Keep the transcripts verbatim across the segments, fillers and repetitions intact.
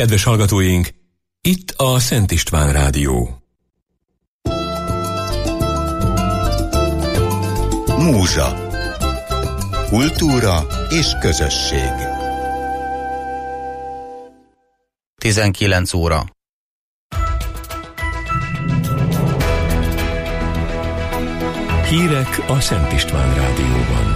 Kedves hallgatóink, itt a Szent István Rádió. Múzsa. Kultúra és közösség. tizenkilenc óra. Hírek a Szent István Rádióban.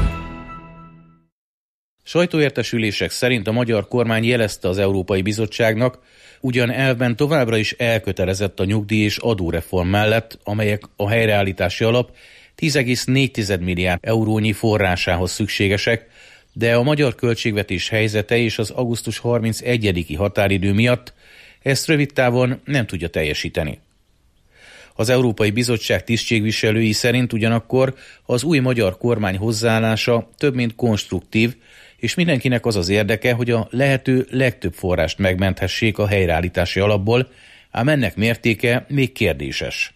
Sajtóértesülések szerint a magyar kormány jelezte az Európai Bizottságnak, ugyan elvben továbbra is elkötelezett a nyugdíj- és adóreform mellett, amelyek a helyreállítási alap tíz egész négy milliárd eurónyi forrásához szükségesek, de a magyar költségvetés helyzete és az augusztus harmincegyediki határidő miatt ezt rövid távon nem tudja teljesíteni. Az Európai Bizottság tisztségviselői szerint ugyanakkor az új magyar kormány hozzáállása több mint konstruktív, és mindenkinek az az érdeke, hogy a lehető legtöbb forrást megmenthessék a helyreállítási alapból, ám ennek mértéke még kérdéses.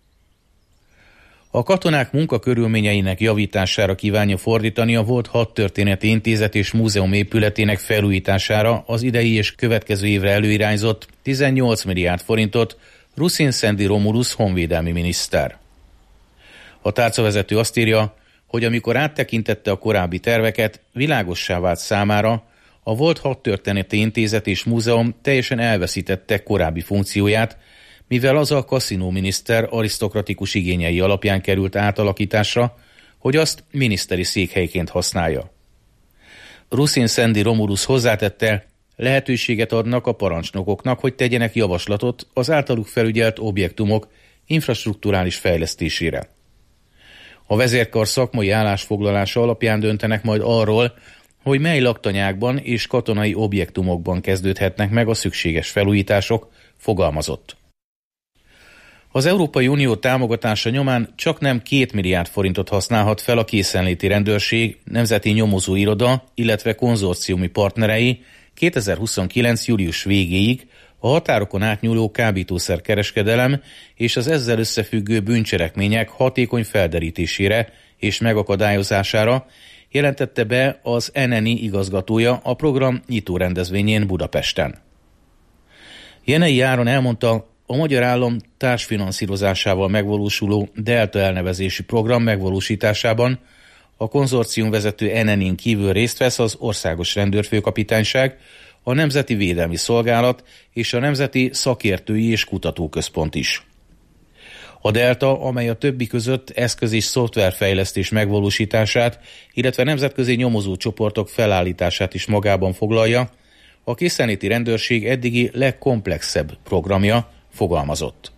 A katonák munkakörülményeinek javítására kívánja fordítani a volt Hadtörténeti Intézet és Múzeum épületének felújítására az idei és következő évre előirányzott tizennyolc milliárd forintot Ruszin Szendi Romulus honvédelmi miniszter. A tárcavezető azt írja, hogy amikor áttekintette a korábbi terveket, világossá vált számára, a volt Hadtörténeti Intézet és Múzeum teljesen elveszítette korábbi funkcióját, mivel az a kaszinóminiszter arisztokratikus igényei alapján került átalakításra, hogy azt miniszteri székhelyként használja. Ruszin Szendi Romulus hozzátette, lehetőséget adnak a parancsnokoknak, hogy tegyenek javaslatot az általuk felügyelt objektumok infrastrukturális fejlesztésére. A vezérkar szakmai állásfoglalása alapján döntenek majd arról, hogy mely laktanyákban és katonai objektumokban kezdődhetnek meg a szükséges felújítások, fogalmazott. Az Európai Unió támogatása nyomán csak nem két milliárd forintot használhat fel a készenléti rendőrség, nemzeti nyomozóiroda, illetve konzorciumi partnerei kétezer-huszonkilenc. július végéig a határokon átnyúló kábítószerkereskedelem és az ezzel összefüggő bűncselekmények hatékony felderítésére és megakadályozására, jelentette be az en en i igazgatója a program nyitó rendezvényén Budapesten. Jenei Áron elmondta, a magyar állam társfinanszírozásával megvalósuló Delta elnevezési program megvalósításában a konzorcium vezető en en in kívül részt vesz az Országos Rendőrfőkapitányság, a Nemzeti Védelmi Szolgálat és a Nemzeti Szakértői és Kutatóközpont is. A Delta, amely a többi között eszköz- és szoftverfejlesztés megvalósítását, illetve nemzetközi nyomozócsoportok felállítását is magában foglalja, a készenléti rendőrség eddigi legkomplexebb programja, fogalmazott.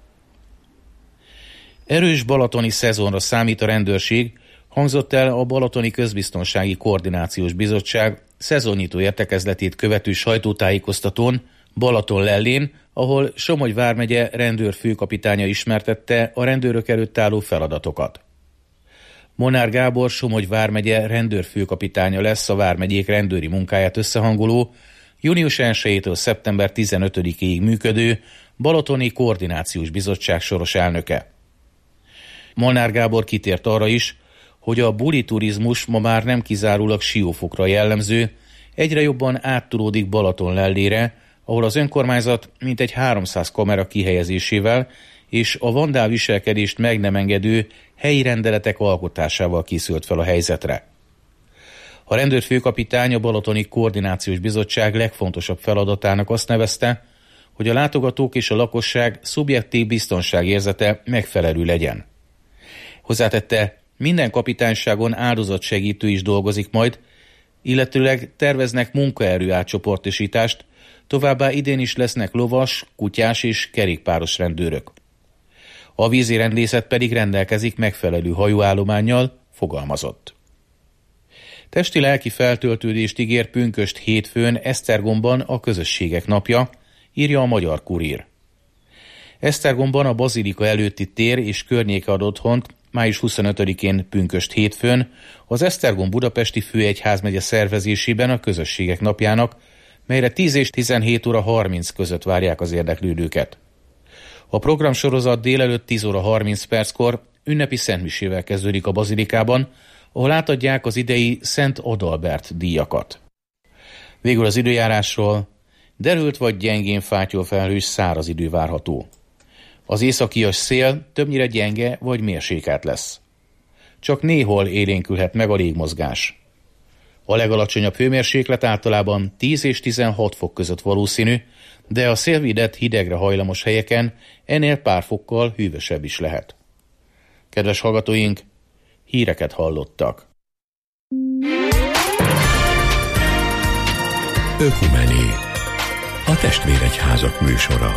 Erős balatoni szezonra számít a rendőrség, hangzott el a Balatoni Közbiztonsági Koordinációs Bizottság szezonnyitó értekezletét követő sajtótájékoztatón Balatonlellén, ahol Somogy vármegye rendőrfőkapitánya ismertette a rendőrök előtt álló feladatokat. Molnár Gábor Somogy vármegye rendőrfőkapitánya lesz a vármegyék rendőri munkáját összehangoló, június elsejétől szeptember tizenötödikéig működő Balatoni Koordinációs Bizottság soros elnöke. Molnár Gábor kitért arra is, hogy a buli turizmus ma már nem kizárólag Siófokra jellemző, egyre jobban áttudódik Balatonlellére, ahol az önkormányzat mintegy háromszáz kamera kihelyezésével és a vandál viselkedést meg nem engedő helyi rendeletek alkotásával készült fel a helyzetre. A rendőrfőkapitány a Balatoni Koordinációs Bizottság legfontosabb feladatának azt nevezte, hogy a látogatók és a lakosság szubjektív biztonságérzete megfelelő legyen. Hozzátette, minden kapitányságon áldozatsegítő is dolgozik majd, illetőleg terveznek munkaerő átcsoportosítást, továbbá idén is lesznek lovas, kutyás és kerékpáros rendőrök. A vízirendészet pedig rendelkezik megfelelő hajóállománnyal, fogalmazott. Testi-lelki feltöltődést ígér pünkösd hétfőn Esztergomban a Közösségek napja, írja a Magyar Kurír. Esztergomban a Bazilika előtti tér és környéke ad otthont május huszonötödikén pünkösd hétfőn az Esztergom Budapesti Főegyházmegye szervezésében a Közösségek napjának, melyre tíz és tizenhét óra harminc között várják az érdeklődőket. A programsorozat délelőtt tíz óra harminc perckor ünnepi szentmisével kezdődik a Bazilikában, ahol átadják az idei Szent Adalbert díjakat. Végül az időjárásról. derült vagy gyengén fátyol felhős száraz idő várható. Az északias szél többnyire gyenge vagy mérsékelt lesz. Csak néhol élénkülhet meg a légmozgás. A legalacsonyabb hőmérséklet általában tíz és tizenhat fok között valószínű, de a szélvédett hidegre hajlamos helyeken ennél pár fokkal hűvösebb is lehet. Kedves hallgatóink, híreket hallottak. Ökumené, a testvéregyházak műsora.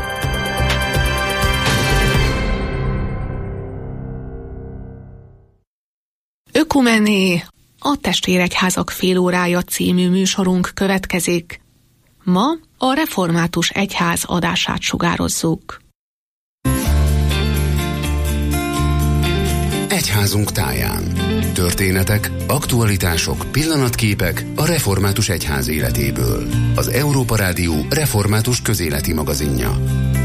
Ökumené, a testvéregyházak félórája című műsorunk következik. Ma a református egyház adását sugározzuk. Egyházunk táján. Történetek, aktualitások, pillanatképek a református egyház életéből. Az Európa Rádió református közéleti magazinja.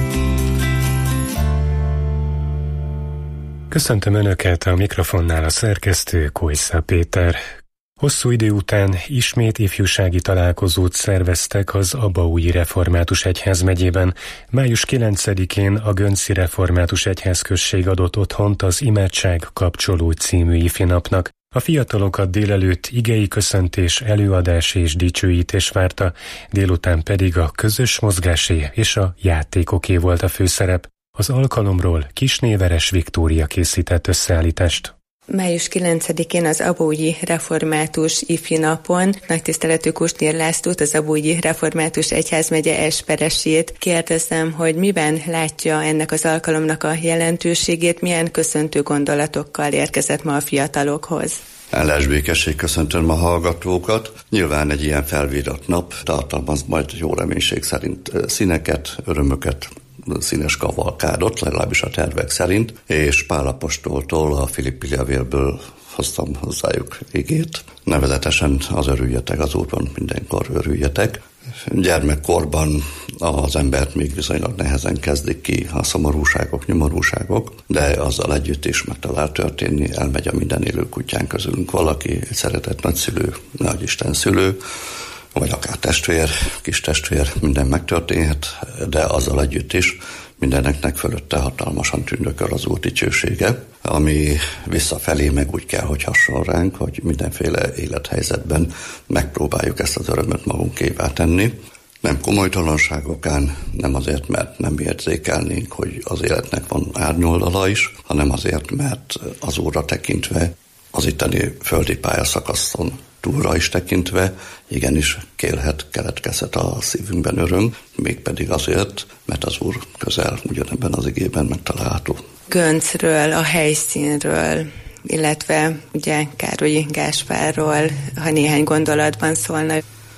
Köszöntöm Önöket, a mikrofonnál a szerkesztő Kojsza Péter. Hosszú idő után ismét ifjúsági találkozót szerveztek az Abaúji Református Egyházmegyében. május kilencedikén a Gönci Református Egyházközség adott otthont az Imádság kapcsoló című ifinapnak. A fiatalokat délelőtt igei köszöntés, előadás és dicsőítés várta, délután pedig a közös mozgásé és a játékoké volt a főszerep. Az alkalomról Kisné Veres Viktória készített összeállítást. május kilencedikén az Abaúji Református Ifi napon nagytiszteletű Kusnér Lászlót, az Abaúji Református Egyházmegye esperesét kérdezem, hogy miben látja ennek az alkalomnak a jelentőségét, milyen köszöntő gondolatokkal érkezett ma a fiatalokhoz. Ellens békesség, köszöntöm a hallgatókat. Nyilván egy ilyen felvírat nap tartalmaz majd jó reménység szerint színeket, örömöket, színes kavalkádot, legalábbis a tervek szerint, és Pál apostoltól, a Filippi levélből hoztam hozzájuk igét. Nevezetesen az örüljetek, az Úrban mindenkor örüljetek. Gyermekkorban az embert még viszonylag nehezen kezdik ki a szomorúságok, nyomorúságok, de azzal együtt is megtalál történni, elmegy a minden élő kutyán közülünk valaki, egy szeretett nagyszülő, nagyisten szülő, vagy akár testvér, kis testvér, minden megtörténhet, de azzal együtt is mindeneknek fölötte hatalmasan tündököl az Úr dicsősége, ami visszafelé meg úgy kell, hogy hasonl ránk, hogy mindenféle élethelyzetben megpróbáljuk ezt az örömöt magunkévá tenni. Nem komolytalanságokán, nem azért, mert nem érzékelnénk, hogy az életnek van árnyoldala is, hanem azért, mert az Úrra tekintve az itteni földi pályaszakaszon túlra is tekintve, igenis kérhet, keletkezhet a szívünkben öröm, mégpedig azért, mert az Úr közel ugyanebben az igében megtalálható. Göncről, a helyszínről, illetve ugye Károlyi Gáspárról, ha néhány gondolatban szólna.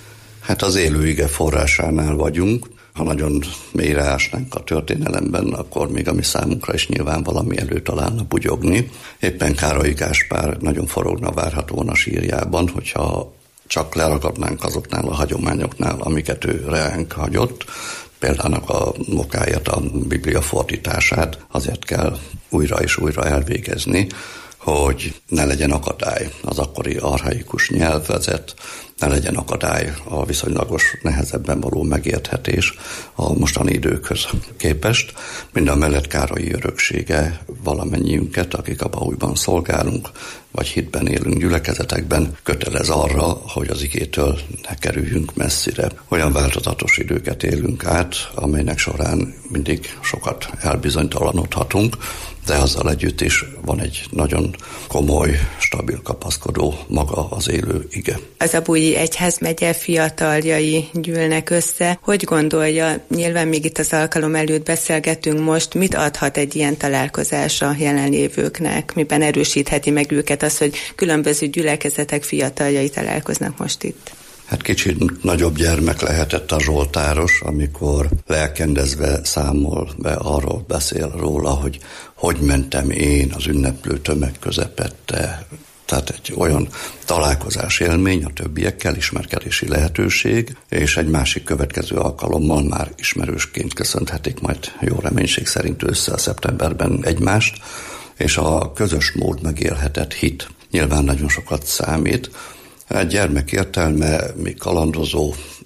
Hát az élő ige forrásánál vagyunk. Ha nagyon mélyre ásnánk a történelemben, akkor még a mi számunkra is nyilván valami elő találna bugyogni. Éppen Károlyi Gáspár nagyon forogna várhatóan a sírjában, hogyha csak leragadnánk azoknál a hagyományoknál, amiket ő reánk hagyott. Például a mokáját, a Biblia fordítását azért kell újra és újra elvégezni, hogy ne legyen akadály az akkori archaikus nyelvezet, ne legyen akadály a viszonylagos nehezebben való megérthetés a mostani időkhöz képest. Mindamellett Károlyi öröksége valamennyiünket, akik Abaújban szolgálunk, vagy hitben élünk gyülekezetekben, kötelez arra, hogy az igétől ne kerüljünk messzire. Olyan változatos időket élünk át, amelynek során mindig sokat elbizonytalanodhatunk, de azzal együtt is van egy nagyon komoly, stabil kapaszkodó maga az élő ige. Az Abaúji Egyházmegye fiataljai gyűlnek össze. Hogy gondolja, nyilván még itt az alkalom előtt beszélgetünk most, mit adhat egy ilyen találkozás a jelenlévőknek? Miben erősítheti meg őket az, hogy különböző gyülekezetek fiataljai találkoznak most itt? Hát kicsit nagyobb gyermek lehetett a zsoltáros, amikor lelkendezve számol be, arról beszél róla, hogy hogy mentem én az ünneplő tömeg közepette. Tehát egy olyan találkozás élmény a többiekkel, ismerkedési lehetőség, és egy másik következő alkalommal már ismerősként köszönhetik majd jó reménység szerint össze a szeptemberben egymást, és a közös mód megélhetett hit nyilván nagyon sokat számít. Egy gyermek értelme, még kalandozó,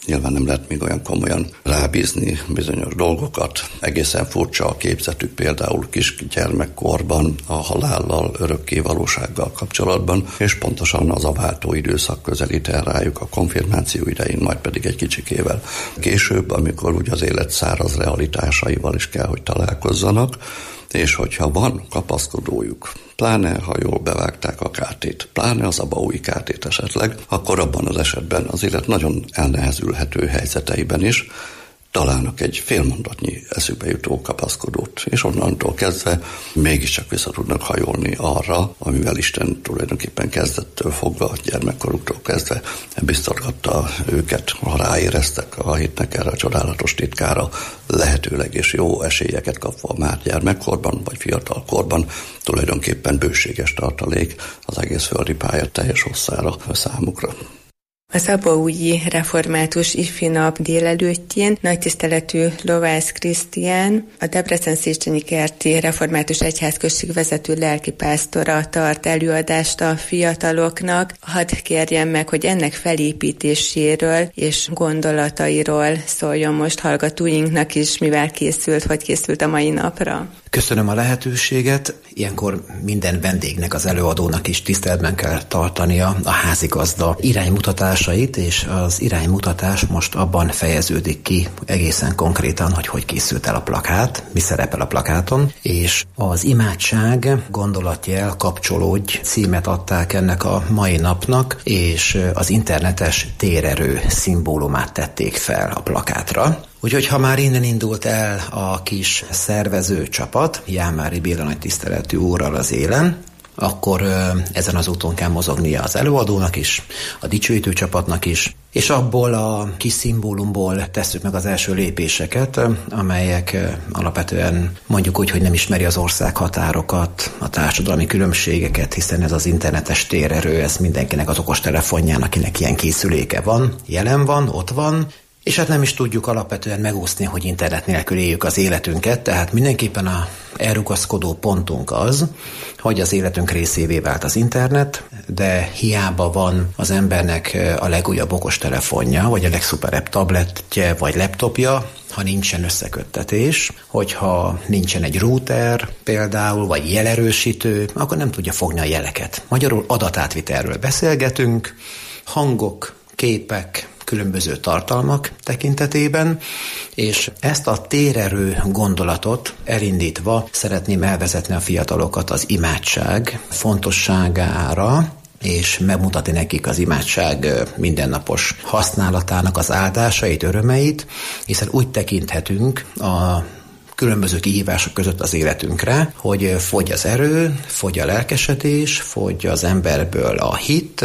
nyilván nem lehet még olyan komolyan rábízni bizonyos dolgokat. Egészen furcsa a képzetük például kisgyermekkorban, a halállal, örökké valósággal kapcsolatban, és pontosan az a váltó időszak közelít el rájuk a konfirmáció idején, majd pedig egy kicsikével később, amikor ugye az élet száraz realitásaival is kell, hogy találkozzanak, és hogyha van kapaszkodójuk, pláne ha jól bevágták a kártét, pláne az abaúji kártét esetleg, akkor abban az esetben az élet nagyon elnehezülhető helyzeteiben is találnak egy félmondatnyi eszükbe jutó kapaszkodót, és onnantól kezdve mégiscsak vissza tudnak hajolni arra, amivel Isten tulajdonképpen kezdettől fogva, gyermekkoruktól kezdve biztatgatta őket, ha ráéreztek a hitnek erre a csodálatos titkára, lehetőleg és jó esélyeket kapva már gyermekkorban vagy fiatalkorban, tulajdonképpen bőséges tartalék az egész földi pálya teljes hosszára számukra. Az abaúji református ifjúnap délelőttjén nagytiszteletű Lovász Krisztián, a Debrecen-Széchenyi kerti református egyházközség vezető lelkipásztora tart előadást a fiataloknak. Hadd kérjem meg, hogy ennek felépítéséről és gondolatairól szóljon most hallgatóinknak is, mivel készült, hogy készült a mai napra. Köszönöm a lehetőséget. Ilyenkor minden vendégnek, az előadónak is tiszteletben kell tartania a házigazda iránymutatásait, és az iránymutatás most abban fejeződik ki egészen konkrétan, hogy hogy készült el a plakát, mi szerepel a plakáton, és az imádság gondolatjel kapcsolódj címet adták ennek a mai napnak, és az internetes térerő szimbólumát tették fel a plakátra. Úgyhogy ha már innen indult el a kis szervező csapat, Jámári Béla nagy tiszteletű úrral az élen, akkor ezen az úton kell mozognia az előadónak is, a dicsőítő csapatnak is, és abból a kis szimbólumból tesszük meg az első lépéseket, amelyek alapvetően mondjuk úgy, hogy nem ismeri az ország határokat, a társadalmi különbségeket, hiszen ez az internetes térerő, ez mindenkinek az okostelefonján, akinek ilyen készüléke van, jelen van, ott van, és hát nem is tudjuk alapvetően megúszni, hogy internet nélkül éljük az életünket, tehát mindenképpen a elrugaszkodó pontunk az, hogy az életünk részévé vált az internet, de hiába van az embernek a legújabb okostelefonja, vagy a legszuperebb tabletje, vagy laptopja, ha nincsen összeköttetés, hogyha nincsen egy router például, vagy jelerősítő, akkor nem tudja fogni a jeleket. Magyarul adatátvitelről beszélgetünk, hangok, képek, különböző tartalmak tekintetében, és ezt a térerő gondolatot elindítva szeretném elvezetni a fiatalokat az imádság fontosságára, és megmutatni nekik az imádság mindennapos használatának az áldásait, örömeit, hiszen úgy tekinthetünk a különböző kihívások között az életünkre, hogy fogy az erő, fogy a lelkesedés, fogy az emberből a hit,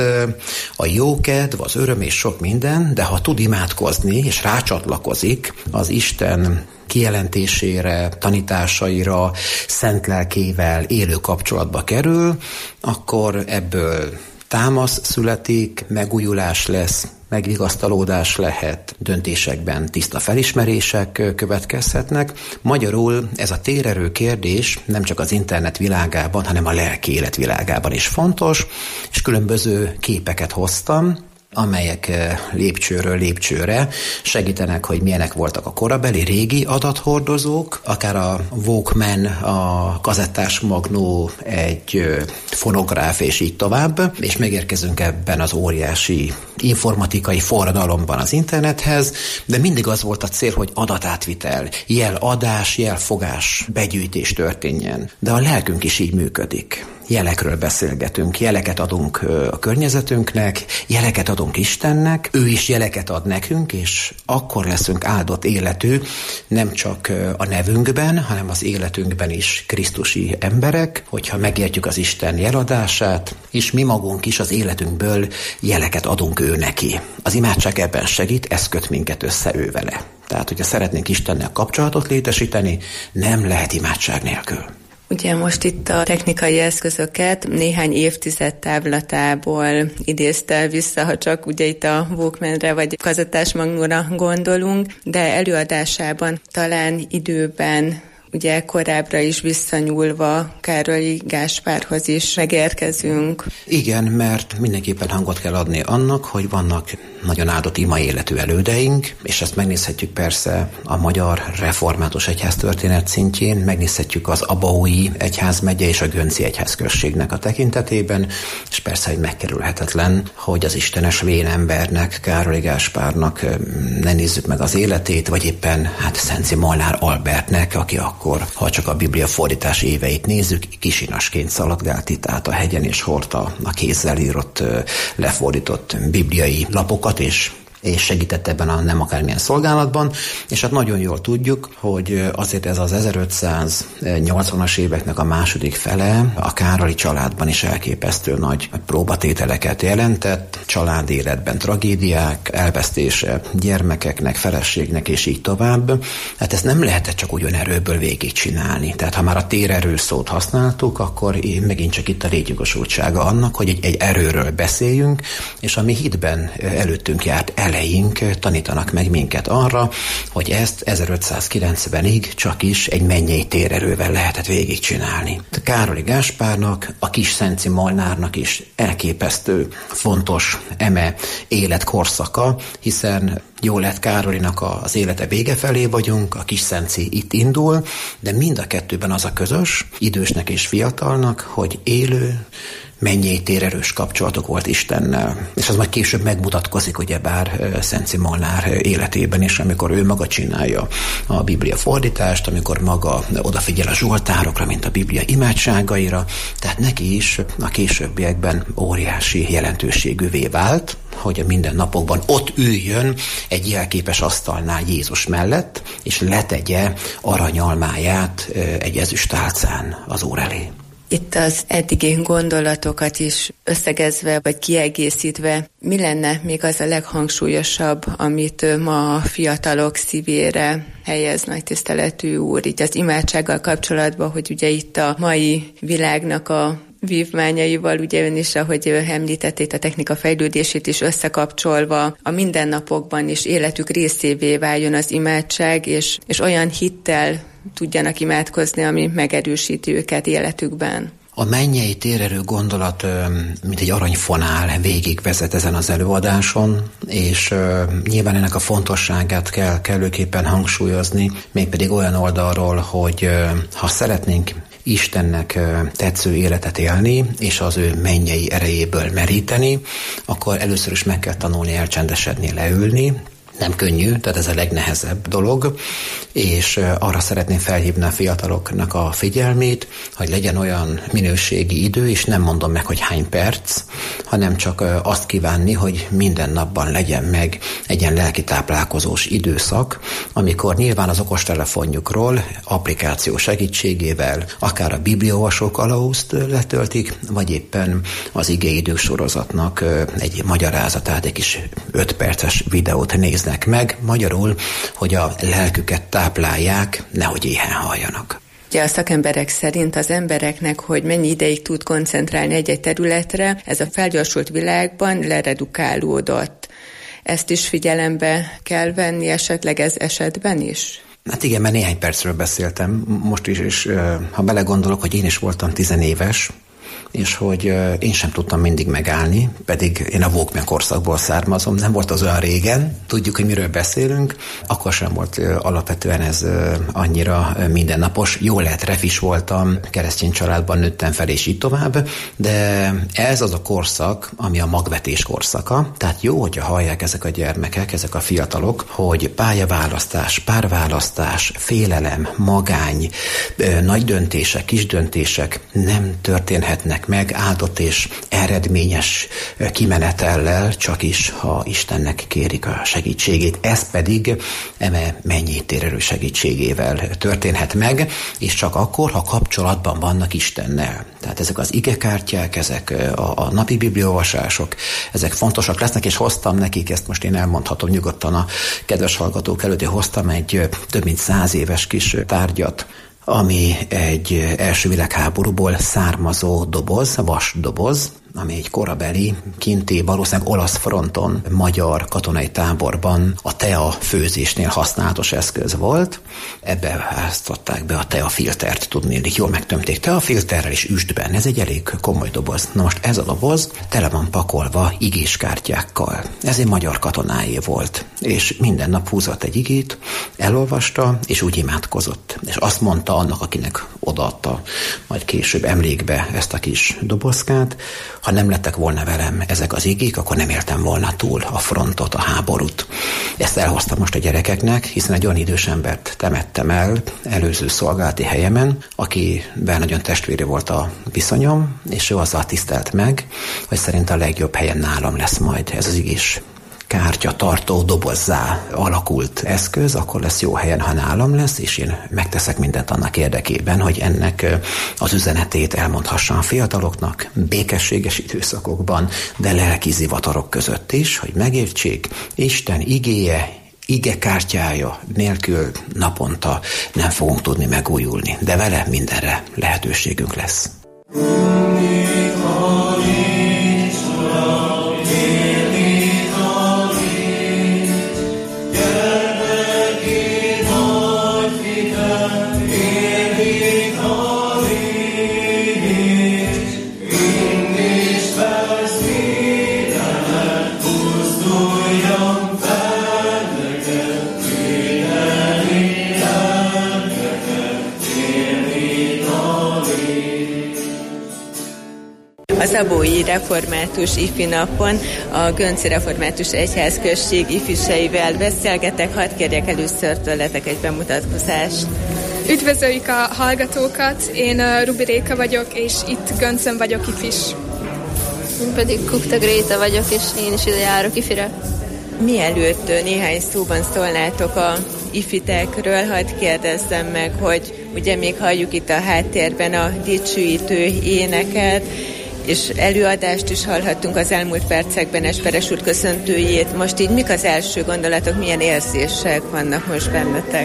a jókedv, az öröm és sok minden, de ha tud imádkozni és rácsatlakozik az Isten kijelentésére, tanításaira, szent lelkével élő kapcsolatba kerül, akkor ebből támasz születik, megújulás lesz, megvigasztalódás lehet, döntésekben tiszta felismerések következhetnek. Magyarul ez a térerő kérdés nem csak az internet világában, hanem a lelki élet világában is fontos, és különböző képeket hoztam, amelyek lépcsőről lépcsőre segítenek, hogy milyenek voltak a korabeli régi adathordozók, akár a Walkman, a kazettás magnó, egy fonográf és így tovább, és megérkezünk ebben az óriási informatikai forradalomban az internethez, de mindig az volt a cél, hogy adatátvitel, jeladás, jelfogás, begyűjtés történjen. De a lelkünk is így működik. Jelekről beszélgetünk, jeleket adunk a környezetünknek, jeleket adunk Istennek, ő is jeleket ad nekünk, és akkor leszünk áldott életű, nem csak a nevünkben, hanem az életünkben is krisztusi emberek, hogyha megértjük az Isten jeladását, és mi magunk is az életünkből jeleket adunk ő neki. Az imádság ebben segít, ez köt minket össze ő vele. Tehát, hogyha szeretnénk Istennel kapcsolatot létesíteni, nem lehet imádság nélkül. Ugye most itt a technikai eszközöket néhány évtized távlatából idézte vissza, ha csak ugye itt a Walkmanre vagy kazettás magnóra gondolunk, de előadásában talán időben ugye korábbra is visszanyúlva Károlyi Gáspárhoz is megérkezünk. Igen, mert mindenképpen hangot kell adni annak, hogy vannak nagyon áldott ima életű elődeink, és ezt megnézhetjük persze a magyar református egyháztörténet szintjén, megnézhetjük az abaúji egyházmegye és a gönci egyházközségnek a tekintetében, és persze, hogy megkerülhetetlen, hogy az istenes vénembernek, Károlyi Gáspárnak ne nézzük meg az életét, vagy éppen hát Szenci Molnár Albertnek, aki akkor, ha csak a Biblia fordítás éveit nézzük, kisinasként szaladgált itt át a hegyen, és hordta a kézzel írott, lefordított bibliai lapokat, és és segített ebben a nem akármilyen szolgálatban, és hát nagyon jól tudjuk, hogy azért ez az ezerötszáznyolcvanas éveknek a második fele a Károlyi családban is elképesztő nagy próbatételeket jelentett, családéletben tragédiák, elvesztése gyermekeknek, feleségnek, és így tovább. Hát ezt nem lehetett csak úgy önerőből végigcsinálni. Tehát ha már a térerő szót használtuk, akkor megint csak itt a létjogosultsága annak, hogy egy, egy erőről beszéljünk, és ami hitben előttünk járt eleink tanítanak meg minket arra, hogy ezt ezerötszázkilencvenig csak is egy mennyei térerővel lehetett végigcsinálni. Károlyi Gáspárnak, a kis Szenci Molnárnak is elképesztő fontos eme életkorszaka, hiszen jó lett Károlyinak az élete vége felé vagyunk, a kis Szenci itt indul, de mind a kettőben az a közös, idősnek és fiatalnak, hogy élő, mennyei térerős kapcsolatok volt Istennel. És az majd később megmutatkozik, ugyebár Szenci Molnár életében is, amikor ő maga csinálja a Biblia fordítást, amikor maga odafigyel a zsoltárokra, mint a Biblia imádságaira, tehát neki is a későbbiekben óriási jelentőségűvé vált, hogy a mindennapokban ott üljön egy jelképes asztalnál Jézus mellett, és letegye aranyalmáját egy ezüstálcán az Úr elé. Itt az eddigi gondolatokat is összegezve vagy kiegészítve, mi lenne még az a leghangsúlyosabb, amit ma a fiatalok szívére helyez nagy tiszteletű úr, így az imádsággal kapcsolatban, hogy ugye itt a mai világnak a vívmányaival, ugye ön is, ahogy említették, a technika fejlődését is összekapcsolva, a mindennapokban is életük részévé váljon az imádság, és, és olyan hittel tudjanak imádkozni, ami megerősíti őket életükben. A mennyei térerő gondolat, mint egy aranyfonál végigvezet ezen az előadáson, és nyilván ennek a fontosságát kell kellőképpen hangsúlyozni, mégpedig olyan oldalról, hogy ha szeretnénk Istennek tetsző életet élni, és az ő mennyei erejéből meríteni, akkor először is meg kell tanulni elcsendesedni, leülni. Nem könnyű, tehát ez a legnehezebb dolog, és arra szeretném felhívni a fiataloknak a figyelmét, hogy legyen olyan minőségi idő, és nem mondom meg, hogy hány perc, hanem csak azt kívánni, hogy minden napban legyen meg egy ilyen lelki táplálkozós időszak, amikor nyilván az okostelefonjukról applikáció segítségével akár a bibliaolvasó kalauzt letöltik, vagy éppen az igéidők sorozatnak egy magyarázatát, egy kis öt perces videót néznek meg, magyarul, hogy a lelküket táplálják, nehogy éhen halljanak. Ugye a szakemberek szerint az embereknek, hogy mennyi ideig tud koncentrálni egy-egy területre, ez a felgyorsult világban leredukálódott. Ezt is figyelembe kell venni esetleg ez esetben is? Hát igen, mert néhány percről beszéltem most is, és ha belegondolok, hogy én is voltam tizenéves, és hogy én sem tudtam mindig megállni, pedig én a Walkman korszakból származom, nem volt az olyan régen, tudjuk, hogy miről beszélünk, akkor sem volt alapvetően ez annyira mindennapos. Jól lehet, refis voltam, keresztény családban nőttem fel, és így tovább, de ez az a korszak, ami a magvetés korszaka, tehát jó, hogyha hallják ezek a gyermekek, ezek a fiatalok, hogy pályaválasztás, párválasztás, félelem, magány, nagy döntések, kis döntések nem történhetnek meg áldott és eredményes kimenetellel, csak is, ha Istennek kérik a segítségét. Ez pedig eme mennyei térerő segítségével történhet meg, és csak akkor, ha kapcsolatban vannak Istennel. Tehát ezek az igekártyák, ezek a, a napi bibliaolvasások, ezek fontosak lesznek, és hoztam nekik, ezt most én elmondhatom nyugodtan a kedves hallgatók előtt, hoztam egy több mint száz éves kis tárgyat, ami egy első világháborúból származó doboz, vas doboz, ami egy korabeli, kinti, valószínűleg olasz fronton, magyar katonai táborban a tea főzésnél használatos eszköz volt. Ebbe háztatták be a teafiltert, tudnélik, jól megtömték teafilterrel és üstben. Ez egy elég komoly doboz. Na most ez a doboz tele van pakolva igéskártyákkal. Ez egy magyar katonáé volt, és minden nap húzott egy igét, elolvasta, és úgy imádkozott. És azt mondta annak, akinek odaadta majd később emlékbe ezt a kis dobozkát, ha nem lettek volna velem ezek az igék, akkor nem éltem volna túl a frontot, a háborút. Ezt elhoztam most a gyerekeknek, hiszen egy olyan idős embert temettem el előző szolgálati helyemen, akivel nagyon testvére volt a viszonyom, és ő azzal tisztelt meg, hogy szerint a legjobb helyen nálam lesz majd ez az igés kártya tartó dobozzá alakult eszköz, akkor lesz jó helyen, ha nálam lesz, és én megteszek mindent annak érdekében, hogy ennek az üzenetét elmondhassam a fiataloknak békességes időszakokban, de lelki zivatarok között is, hogy megértsék, Isten igéje, ige kártyája nélkül naponta nem fogunk tudni megújulni, de vele mindenre lehetőségünk lesz. Az Abói Református Ifi Napon a Gönci Református Egyházközség ifiseivel beszélgetek. Hadd kérjek először tőletek egy bemutatkozást. Üdvözöljük a hallgatókat, én Rubi Réka vagyok, és itt Göncön vagyok ifis. Én pedig Kukta Gréta vagyok, és én is ide járok ifire. Mielőtt néhány szóban szólnátok a ifitekről, hadd kérdezzem meg, hogy ugye még halljuk itt a háttérben a dicsőítő éneket, és előadást is hallhattunk az elmúlt percekben Esperes úr köszöntőjét. Most így mik az első gondolatok, milyen érzések vannak most bennetek?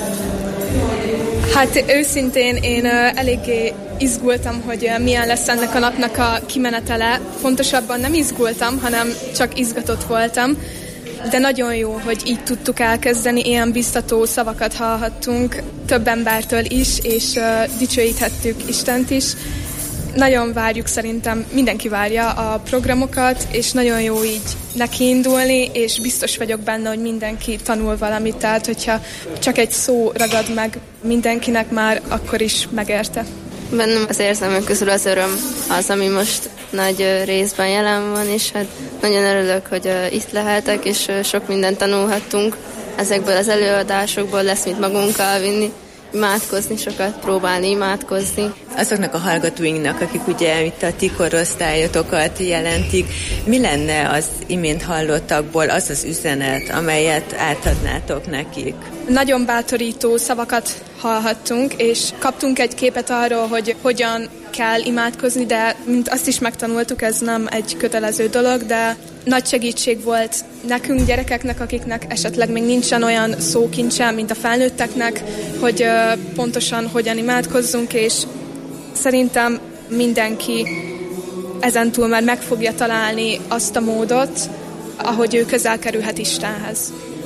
Hát őszintén én eléggé izgultam, hogy milyen lesz ennek a napnak a kimenetele. Pontosabban nem izgultam, hanem csak izgatott voltam. De nagyon jó, hogy így tudtuk elkezdeni, ilyen biztató szavakat hallhattunk több embertől is, és uh, dicsőíthettük Istent is. Nagyon várjuk, szerintem mindenki várja a programokat, és nagyon jó így nekiindulni, és biztos vagyok benne, hogy mindenki tanul valamit, tehát hogyha csak egy szó ragad meg mindenkinek már, akkor is megérte. Bennem az érzelmek közül az öröm az, ami most nagy részben jelen van, és hát nagyon örülök, hogy itt lehetek, és sok mindent tanulhattunk ezekből az előadásokból, lesz mit magunkkal vinni, imádkozni, sokat próbálni imádkozni. Azoknak a hallgatóinknak, akik ugye itt a ti korosztályotokat jelentik, mi lenne az imént hallottakból az az üzenet, amelyet átadnátok nekik? Nagyon bátorító szavakat hallhattunk, és kaptunk egy képet arról, hogy hogyan kell imádkozni, de mint azt is megtanultuk, ez nem egy kötelező dolog, de nagy segítség volt nekünk, gyerekeknek, akiknek esetleg még nincsen olyan szókincse, mint a felnőtteknek, hogy pontosan hogyan imádkozzunk, és szerintem mindenki ezentúl már meg fogja találni azt a módot, ahogy ő közel kerülhet Istenhez.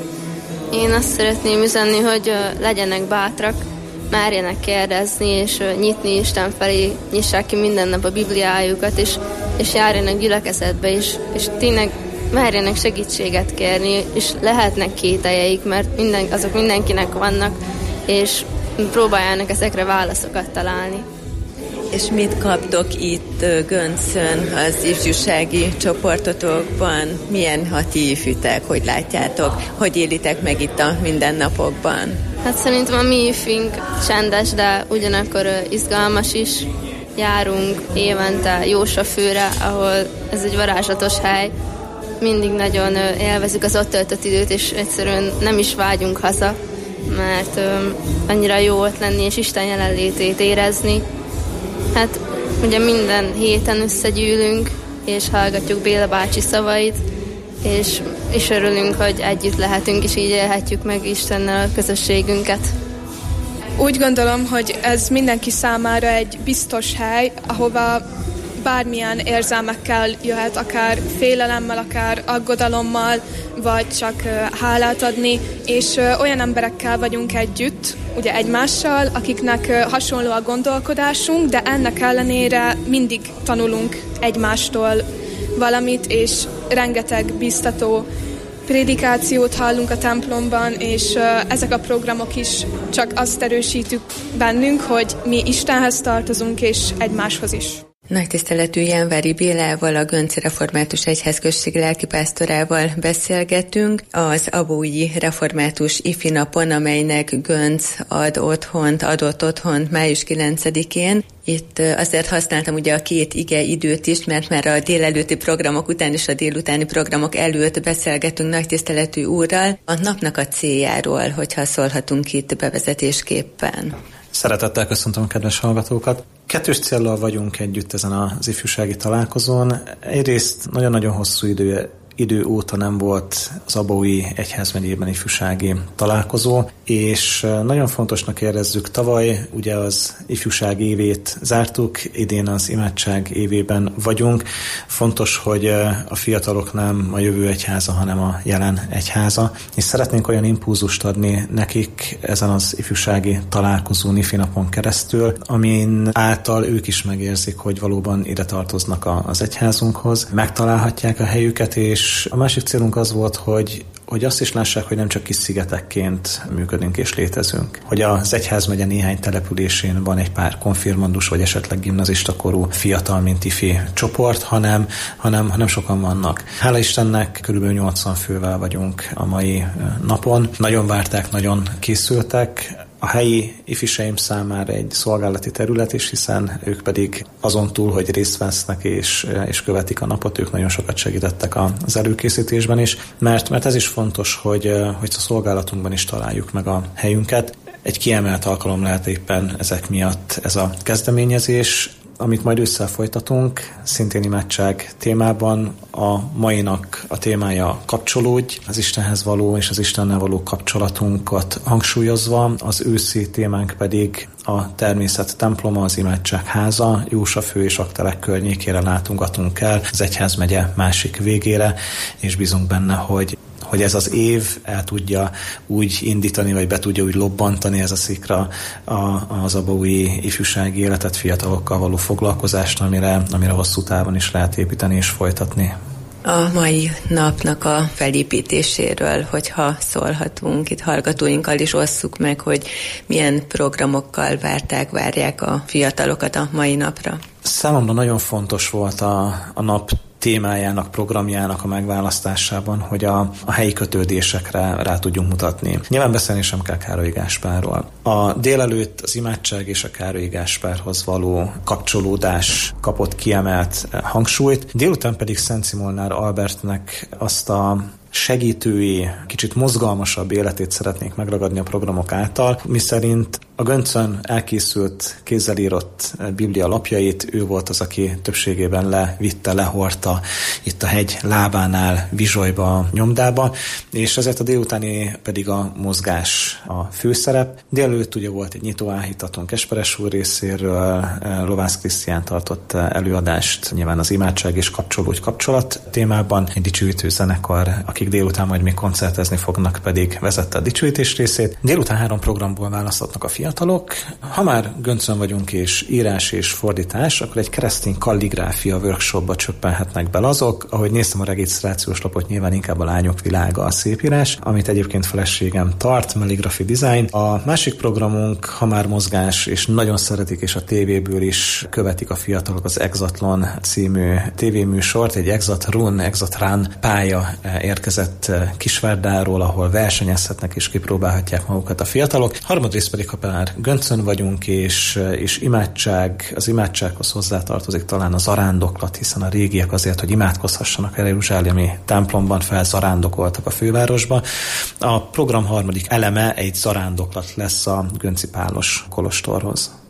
Én azt szeretném üzenni, hogy legyenek bátrak, merjenek kérdezni, és nyitni Isten felé, nyissák ki minden nap a Bibliájukat, és, és járjanak gyülekezetbe, és, és tényleg merjenek segítséget kérni, és lehetnek kételjeik, mert minden, azok mindenkinek vannak, és próbáljanak ezekre válaszokat találni. És mit kaptok itt Göncön az ifjúsági csoportotokban? Milyen a ti ifjútek, hogy látjátok? Hogy élitek meg itt a mindennapokban? Hát szerintem a mi ifink csendes, de ugyanakkor izgalmas is. Járunk évente Jósafőre, ahol ez egy varázslatos hely. Mindig nagyon élvezzük az ott töltött időt, és egyszerűen nem is vágyunk haza, mert annyira jó ott lenni, és Isten jelenlétét érezni. Hát ugye minden héten összegyűlünk, és hallgatjuk Béla bácsi szavait, és, és örülünk, hogy együtt lehetünk, és így élhetjük meg Istennel a közösségünket. Úgy gondolom, hogy ez mindenki számára egy biztos hely, ahova bármilyen érzelmekkel jöhet, akár félelemmel, akár aggodalommal, vagy csak hálát adni, és olyan emberekkel vagyunk együtt, ugye egymással, akiknek hasonló a gondolkodásunk, de ennek ellenére mindig tanulunk egymástól valamit, és rengeteg biztató prédikációt hallunk a templomban, és ezek a programok is csak azt erősítük bennünk, hogy mi Istenhez tartozunk, és egymáshoz is. Nagy tiszteletű Jánvári Bélával, a Gönci Református Egyházközség lelkipásztorával beszélgetünk az Abaúji Református Ifi Napon, amelynek Gönc ad otthont, adott otthont május kilencedikén. Itt azért használtam ugye a két ige időt is, mert már a délelőtti programok után és a délutáni programok előtt beszélgetünk nagy tiszteletű úrral a napnak a céljáról, hogyha szólhatunk itt bevezetésképpen. Szeretettel köszöntöm a kedves hallgatókat. Kettős céllal vagyunk együtt ezen az ifjúsági találkozón. Egyrészt nagyon-nagyon hosszú idő, idő óta nem volt az Abaúji Egyházmegyében ifjúsági találkozó, és nagyon fontosnak érezzük, tavaly ugye az ifjúság évét zártuk, idén az imádság évében vagyunk. Fontos, hogy a fiatalok nem a jövő egyháza, hanem a jelen egyháza, és szeretnénk olyan impulzust adni nekik ezen az ifjúsági találkozón, ifi napon keresztül, amin által ők is megérzik, hogy valóban ide tartoznak az egyházunkhoz, megtalálhatják a helyüket, és a másik célunk az volt, hogy hogy azt is lássák, hogy nem csak kis szigetekként működünk és létezünk. Hogy az egyházmegye néhány településén van egy pár konfirmandus, vagy esetleg gimnazista korú fiatal, mint ifi csoport, hanem, hanem, hanem sokan vannak. Hála Istennek körülbelül nyolcvan fővel vagyunk a mai napon. Nagyon várták, nagyon készültek. A helyi ifiseim számára egy szolgálati terület is, hiszen ők pedig azon túl, hogy részt vesznek és, és követik a napot, ők nagyon sokat segítettek az előkészítésben is, mert, mert ez is fontos, hogy, hogy a szolgálatunkban is találjuk meg a helyünket. Egy kiemelt alkalom lehet éppen ezek miatt ez a kezdeményezés, amit majd ősszel folytatunk, szintén imádság témában. A mainak a témája kapcsolódj, az Istenhez való és az Istennel való kapcsolatunkat hangsúlyozva, az őszi témánk pedig a természet temploma, az imádság háza, Jósafő és Aktelek környékére látogatunk el, az egyházmegye másik végére, és bízunk benne, hogy hogy ez az év el tudja úgy indítani, vagy be tudja úgy lobbantani ez a szikra az abaúji ifjúsági életet, fiatalokkal való foglalkozást, amire, amire hosszú távon is lehet építeni és folytatni. A mai napnak a felépítéséről, hogyha szólhatunk, itt hallgatóinkkal is osszuk meg, hogy milyen programokkal várták, várják a fiatalokat a mai napra. Számomra nagyon fontos volt a, a nap témájának, programjának a megválasztásában, hogy a, a helyi kötődésekre rá tudjunk mutatni. Nyilván beszélni sem kell Károlyi Gáspárról. A délelőtt az imádság és a Károlyi Gáspárhoz való kapcsolódás kapott kiemelt hangsúlyt, délután pedig Szent Szimolnár Albertnek azt a segítői, kicsit mozgalmasabb életét szeretnék megragadni a programok által, miszerint a Göncön elkészült, kézzel írott Biblia lapjait ő volt az, aki többségében levitte, lehordta itt a hegy lábánál, Vizsolyba, nyomdába, és ezért a délutáni pedig a mozgás a főszerep. Délelőtt ugye volt egy nyitó áhítatónk Esperes úr részéről, Lovász Krisztián tartott előadást, nyilván az imádság és kapcsolódj kapcsolat témában, egy dicsőítő zenekar, akik délután majd még koncertezni fognak, pedig vezette a dicsőítés részét. Délután három programból választhatnak a fiatalok. Ha már Göncön vagyunk és írás és fordítás, akkor egy keresztény kalligráfia workshopba csöppenhetnek bele azok. Ahogy néztem a regisztrációs lapot, nyilván inkább a lányok világa a szépírás, amit egyébként feleségem tart, Melligraphy Design. A másik programunk, ha már mozgás, és nagyon szeretik, és a tévéből is követik a fiatalok az Exatlon című tévéműsort, egy Exatrun, Exatrun pálya érkezett Kisvárdáról, ahol versenyezhetnek és kipróbálhatják magukat a fiatalok. Harmadrészt pedig, ha már Göncön vagyunk, és, és imádság, az imádsághoz hozzátartozik talán a zarándoklat, hiszen a régiek azért, hogy imádkozhassanak a jeruzsálemi templomban, felzarándokoltak a fővárosba. A program harmadik eleme egy zarándoklat lesz a Gönci Pálos kolostorhoz.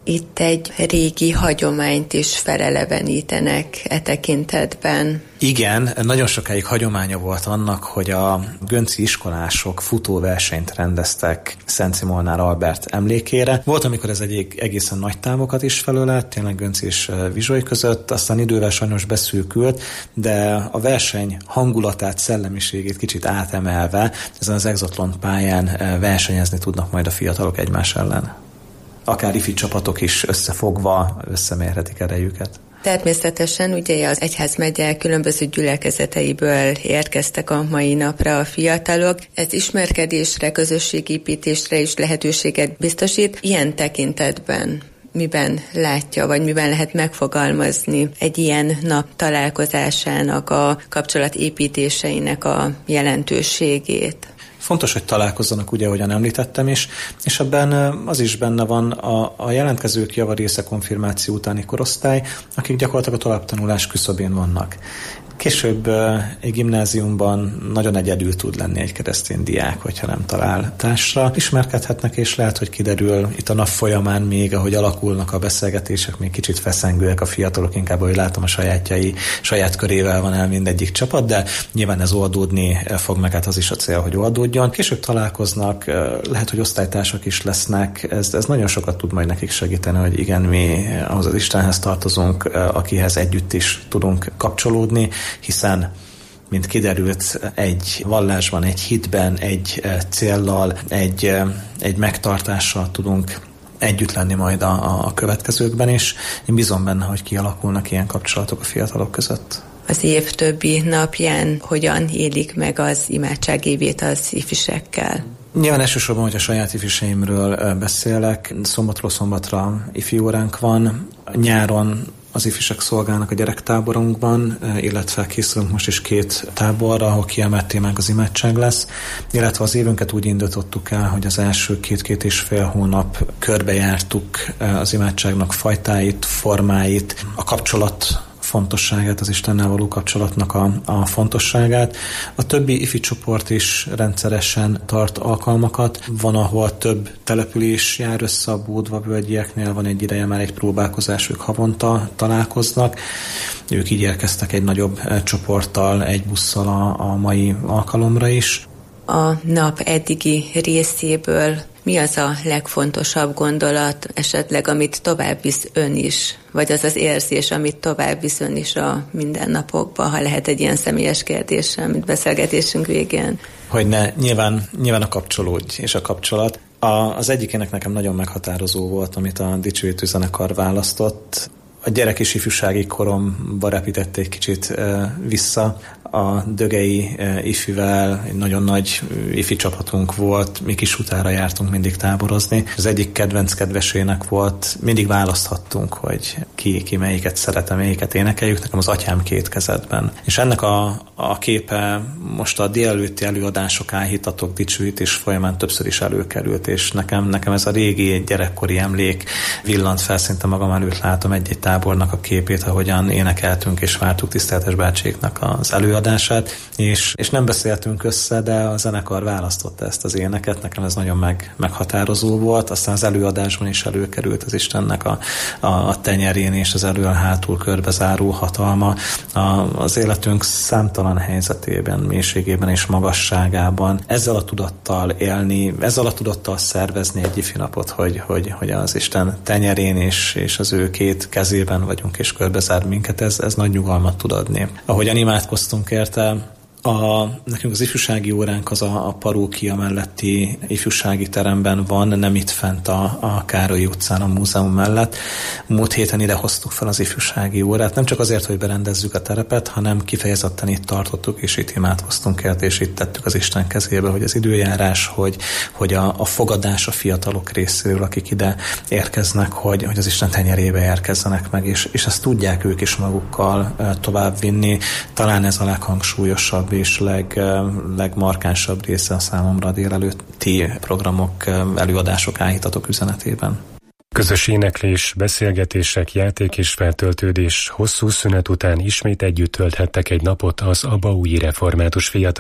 itt egy régi hagyományt is felelevenítenek e tekintetben. Igen, nagyon sokáig hagyománya volt annak, hogy a gönci iskolások futóversenyt rendeztek Szent Szimolnár Albert emlékére. Volt, amikor ez egy egészen nagy távokat is felölelt, tényleg Gönc és Vizsoly között, aztán idővel sajnos beszűkült, de a verseny hangulatát, szellemiségét kicsit átemelve ezen az exatlon pályán versenyezni tudnak majd a fiatalok egymás ellen. Akár ifi csapatok is összefogva összemérhetik erejüket. Természetesen ugye az egyházmegye különböző gyülekezeteiből érkeztek a mai napra a fiatalok. Ez ismerkedésre, közösségépítésre is lehetőséget biztosít. Ilyen tekintetben miben látja, vagy miben lehet megfogalmazni egy ilyen nap találkozásának, a kapcsolatépítéseinek a jelentőségét? Fontos, hogy találkozzanak, ugye, ahogyan említettem is, és ebben az is benne van a, a jelentkezők javarésze konfirmáció utáni korosztály, akik gyakorlatilag a továbbtanulás küszöbén vannak. Később egy gimnáziumban nagyon egyedül tud lenni egy keresztény diák, hogyha nem talál társra. Ismerkedhetnek, és lehet, hogy kiderül itt a nap folyamán még, ahogy alakulnak a beszélgetések, még kicsit feszengőek a fiatalok, inkább, ahogy látom, a sajátjai, saját körével van el mindegyik csapat, de nyilván ez oldódni fog, meg hát az is a cél, hogy oldódjon. Később találkoznak, lehet, hogy osztálytársak is lesznek, ez, ez nagyon sokat tud majd nekik segíteni, hogy igen, mi ahhoz az Istenhez tartozunk, akihez együtt is tudunk kapcsolódni, hiszen, mint kiderült, egy vallásban, egy hitben, egy céllal, egy, egy megtartással tudunk együtt lenni majd a, a következőkben is. Én bízom benne, hogy kialakulnak ilyen kapcsolatok a fiatalok között. Az év többi napján hogyan élik meg az imádságévét az ifisekkel? Nyilván elsősorban, hogy a saját ifjúságimről beszélek, szombatról szombatra ifi óránk van, nyáron az ifisek szolgálnak a gyerektáborunkban, illetve készülünk most is két táborra, ahol kiemelt témánk az imádság lesz, illetve az évünket úgy indítottuk el, hogy az első két-két és fél hónap körbejártuk az imádságnak fajtáit, formáit, a kapcsolat fontosságát, az Istennel való kapcsolatnak a, a fontosságát. A többi ifi csoport is rendszeresen tart alkalmakat. Van, ahol több település jár össze a Bódva-völgyieknél, van egy ideje már egy próbálkozás, ők havonta találkoznak. Ők így érkeztek egy nagyobb csoporttal, egy busszal a, a mai alkalomra is. A nap eddigi részéből mi az a legfontosabb gondolat, esetleg, amit tovább visz ön is, vagy az az érzés, amit tovább visz ön is a mindennapokban, ha lehet egy ilyen személyes kérdéssel, mint beszélgetésünk végén? Hogy ne, nyilván, nyilván a kapcsolódj és a kapcsolat. A, az egyikének nekem nagyon meghatározó volt, amit a Dicsőítő zenekar választott. A gyerek és ifjúsági koromba repített egy kicsit e, vissza. A Dögei e, ifivel egy nagyon nagy ifi csapatunk volt, mi kis utára jártunk mindig táborozni. Az egyik kedvenc kedvesének volt, mindig választhattunk, hogy ki, ki melyiket szeretem, melyiket énekeljük, nekem az Atyám két kezedben. És ennek a, a képe most a délelőtti előadások, áhítatok, dicsőítés folyamán többször is előkerült, és nekem, nekem ez a régi gyerekkori emlék villant fel, szinte magam előtt látom egy-egy tábornak a képét, ahogyan énekeltünk és vártuk tiszteletes bácséknak az előadását, és, és nem beszéltünk össze, de a zenekar választotta ezt az éneket, nekem ez nagyon meg, meghatározó volt, aztán az előadásban is előkerült az Istennek a, a, a tenyerén és az elől hátul körbezáró hatalma a, az életünk számtalan helyzetében, mélységében és magasságában. Ezzel a tudattal élni, ezzel a tudattal szervezni egy ifi napot, hogy, hogy, hogy az Isten tenyerén és, és az ő két kezében vagyunk és körbezár minket, ez, ez nagy nyugalmat tud adni. Ahogyan imádkoztunk érte, A, nekünk az ifjúsági óránk az a, a parókia melletti ifjúsági teremben van, nem itt fent a, a Károlyi utcán, a múzeum mellett. Múlt héten ide hoztuk fel az ifjúsági órát, nem csak azért, hogy berendezzük a terepet, hanem kifejezetten itt tartottuk, és itt imádkoztunk érte, és itt tettük az Isten kezébe, hogy az időjárás, hogy, hogy a, a fogadás a fiatalok részéről, akik ide érkeznek, hogy, hogy az Isten tenyerébe érkezzenek meg, és, és ezt tudják ők is magukkal tovább vinni. Talán ez a leghangsúlyosabb és leg, legmarkánsabb része a számomra a délelőtti programok, előadások, áhítatok üzenetében. Közös éneklés, beszélgetések, játék és feltöltődés, hosszú szünet után ismét együtt tölthettek egy napot az abaúji református fiatalok.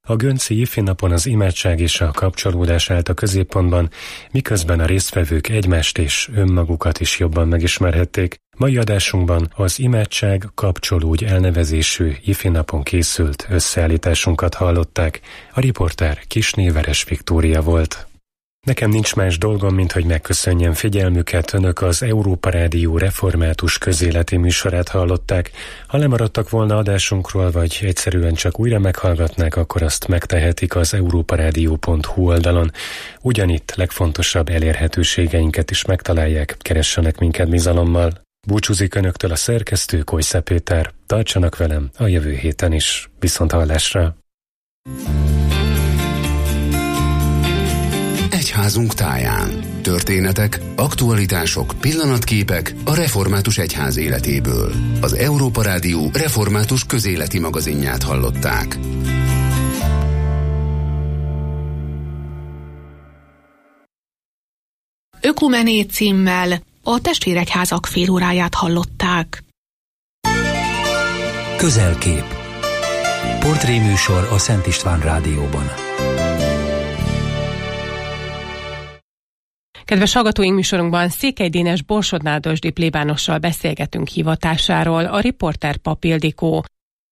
A Gönci Ifi napon az imádság és a kapcsolódás állt a középpontban, miközben a résztvevők egymást és önmagukat is jobban megismerhették. Mai adásunkban az imádság kapcsolódj elnevezésű Ifi napon készült összeállításunkat hallották. A riporter Kisné-Veres Viktória volt. Nekem nincs más dolgom, mint hogy megköszönjem figyelmüket. Önök az Európa Rádió református közéleti műsorát hallották. Ha lemaradtak volna adásunkról, vagy egyszerűen csak újra meghallgatnák, akkor azt megtehetik az európarádió pont hu oldalon. Ugyanitt legfontosabb elérhetőségeinket is megtalálják, keressenek minket bizalommal. Búcsúzik önöktől a szerkesztő, Kojsza Péter. Tartsanak velem a jövő héten is. Viszont hallásra! Egyházunk táján. Történetek, aktualitások, pillanatképek a református egyház életéből. Az Európa Rádió református közéleti magazinját hallották. Ökumené címmel a testvéregyházak félóráját hallották. Közelkép. Portréműsor a Szent István Rádióban. Kedves hallgatóink, műsorunkban Székely Dénes Borsod-Nádasdy plébánossal beszélgetünk hivatásáról, a riporter Pap Ildikó.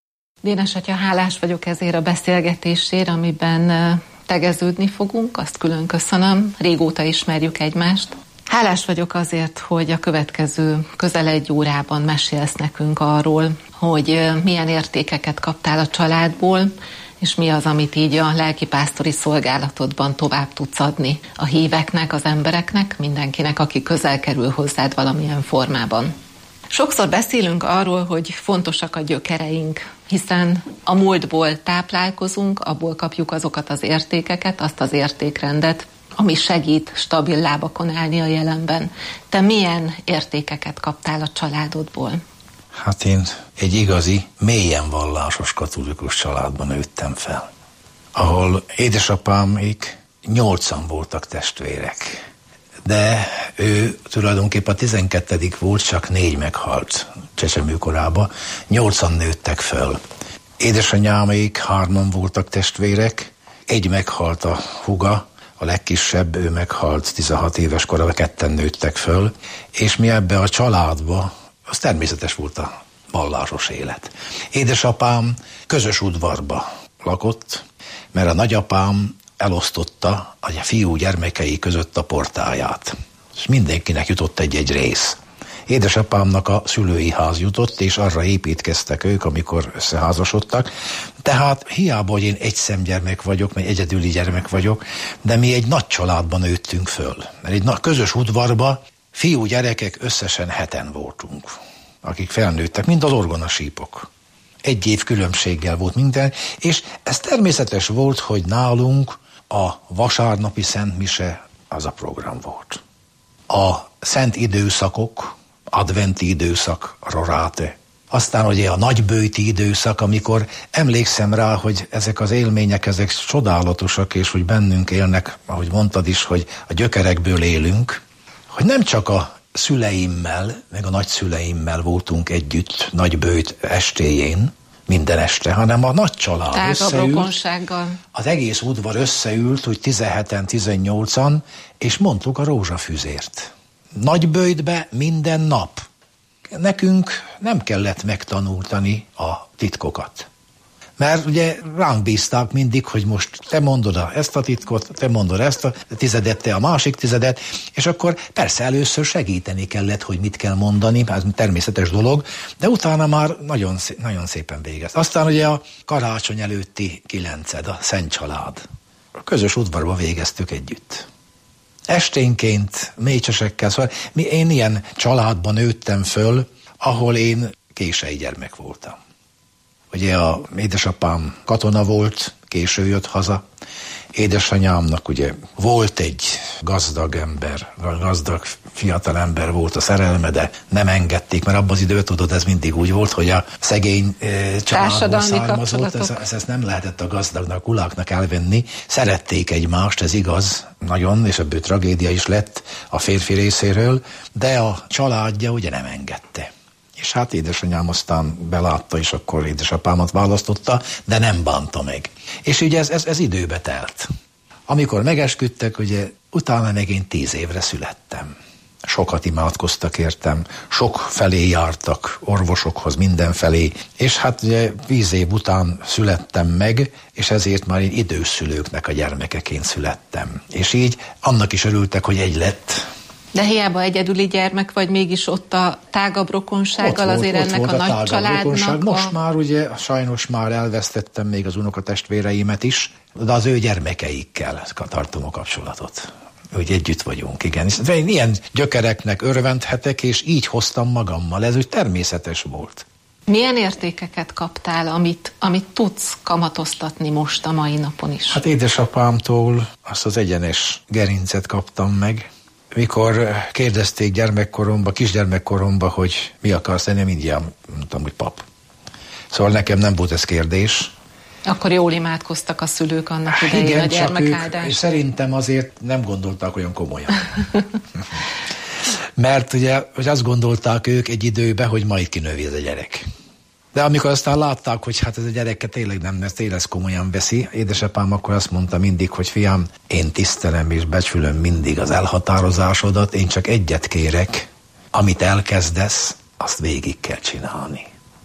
Dénes atya, hálás vagyok ezért a beszélgetésért, amiben tegeződni fogunk, azt külön köszönöm, régóta ismerjük egymást. Hálás vagyok azért, hogy a következő közel egy órában mesélsz nekünk arról, hogy milyen értékeket kaptál a családból, és mi az, amit így a lelkipásztori szolgálatodban tovább tudsz adni a híveknek, az embereknek, mindenkinek, aki közel kerül hozzád valamilyen formában. Sokszor beszélünk arról, hogy fontosak a gyökereink, hiszen a múltból táplálkozunk, abból kapjuk azokat az értékeket, azt az értékrendet, ami segít stabil lábakon állni a jelenben. Te milyen értékeket kaptál a családodból? Hát én egy igazi, mélyen vallásos katolikus családban nőttem fel, ahol édesapámik nyolcan voltak testvérek, de ő tulajdonképpen a tizenkettedik volt, csak négy meghalt csecsemőkorában, nyolcan nőttek föl. Édesanyámék hárman voltak testvérek, egy meghalt a húga, a legkisebb, ő meghalt tizenhat éves korában, ketten nőttek föl, és mi ebbe a családba, az természetes volt a vallásos élet. Édesapám közös udvarba lakott, mert a nagyapám elosztotta a fiú gyermekei között a portáját, és mindenkinek jutott egy-egy rész. Édesapámnak a szülői ház jutott, és arra építkeztek ők, amikor összeházasodtak. Tehát hiába, hogy én egy szemgyermek vagyok, vagy egyedüli gyermek vagyok, de mi egy nagy családban nőttünk föl. Mert egy nagy közös udvarba fiú gyerekek összesen heten voltunk, akik felnőttek, mind az orgonasípok. Egy év különbséggel volt minden, és ez természetes volt, hogy nálunk a vasárnapi Szent Mise az a program volt. A szent időszakok, adventi időszak, roráte, aztán ugye a nagybőjti időszak, amikor emlékszem rá, hogy ezek az élmények, ezek csodálatosak, és hogy bennünk élnek, ahogy mondtad is, hogy a gyökerekből élünk, hogy nem csak a szüleimmel, meg a nagyszüleimmel voltunk együtt nagybőjt estéjén, minden este, hanem a nagy család összeült, az egész udvar összeült, úgy tizenheten, tizennyolcan, és mondtuk a rózsafűzért. Nagybőjtbe minden nap. Nekünk nem kellett megtanultani a titkokat. Mert ugye ránk bízták mindig, hogy most te mondod ezt a titkot, te mondod ezt a tizedet, te a másik tizedet, és akkor persze először segíteni kellett, hogy mit kell mondani, ez természetes dolog, de utána már nagyon, nagyon szépen végezt. Aztán ugye a karácsony előtti kilenced, a Szent Család. A közös udvarba végeztük együtt. Esténként, mécsesekkel, szóval mi, én ilyen családban nőttem föl, ahol én kései gyermek voltam. Ugye a édesapám katona volt, késő jött haza. Édesanyámnak ugye volt egy gazdag ember, gazdag fiatal ember volt a szerelme, de nem engedték, mert abban az időben tudod, ez mindig úgy volt, hogy a szegény e, családból származott, ez, ez, ez nem lehetett a gazdagnak, kuláknak elvenni. Szerették egymást, ez igaz, nagyon, és ebből tragédia is lett a férfi részéről, de a családja ugye nem engedte. És hát édesanyám aztán belátta, és akkor édesapámat választotta, de nem bánta meg. És ugye ez, ez, ez időbe telt. Amikor megesküdtek, ugye utána meg én tíz évre születtem. Sokat imádkoztak értem, sok felé jártak, orvosokhoz, mindenfelé, és hát ugye tíz év után születtem meg, és ezért már én időszülőknek a gyermekeként születtem. És így annak is örültek, hogy egy lett. De hiába egyedüli gyermek vagy, mégis ott a tágabb rokonsággal ott azért volt, ennek ott a, a nagy családnak. Most a... már ugye sajnos már elvesztettem még az unokatestvéreimet is, de az ő gyermekeikkel tartom a kapcsolatot. Hogy együtt vagyunk, igen. Én ilyen gyökereknek örvendhetek, és így hoztam magammal. Ez úgy természetes volt. Milyen értékeket kaptál, amit, amit tudsz kamatoztatni most a mai napon is? Hát édesapámtól azt az egyenes gerincet kaptam meg. Mikor kérdezték gyermekkoromba, kisgyermekkoromba, hogy mi akarsz lenni, mindjárt mondtam, hogy pap. Szóval nekem nem volt ez kérdés. Akkor jól imádkoztak a szülők annak idején igen, a gyermekáldás. És szerintem azért nem gondolták olyan komolyan. Mert ugye hogy azt gondolták ők egy időben, hogy majd kinövi ez a gyerek. De amikor aztán látták, hogy hát ez a gyereket tényleg nem, ez tényleg komolyan veszi, édesapám akkor azt mondta mindig, hogy fiam, én tisztelem és becsülöm mindig az elhatározásodat, én csak egyet kérek, amit elkezdesz, azt végig kell csinálni.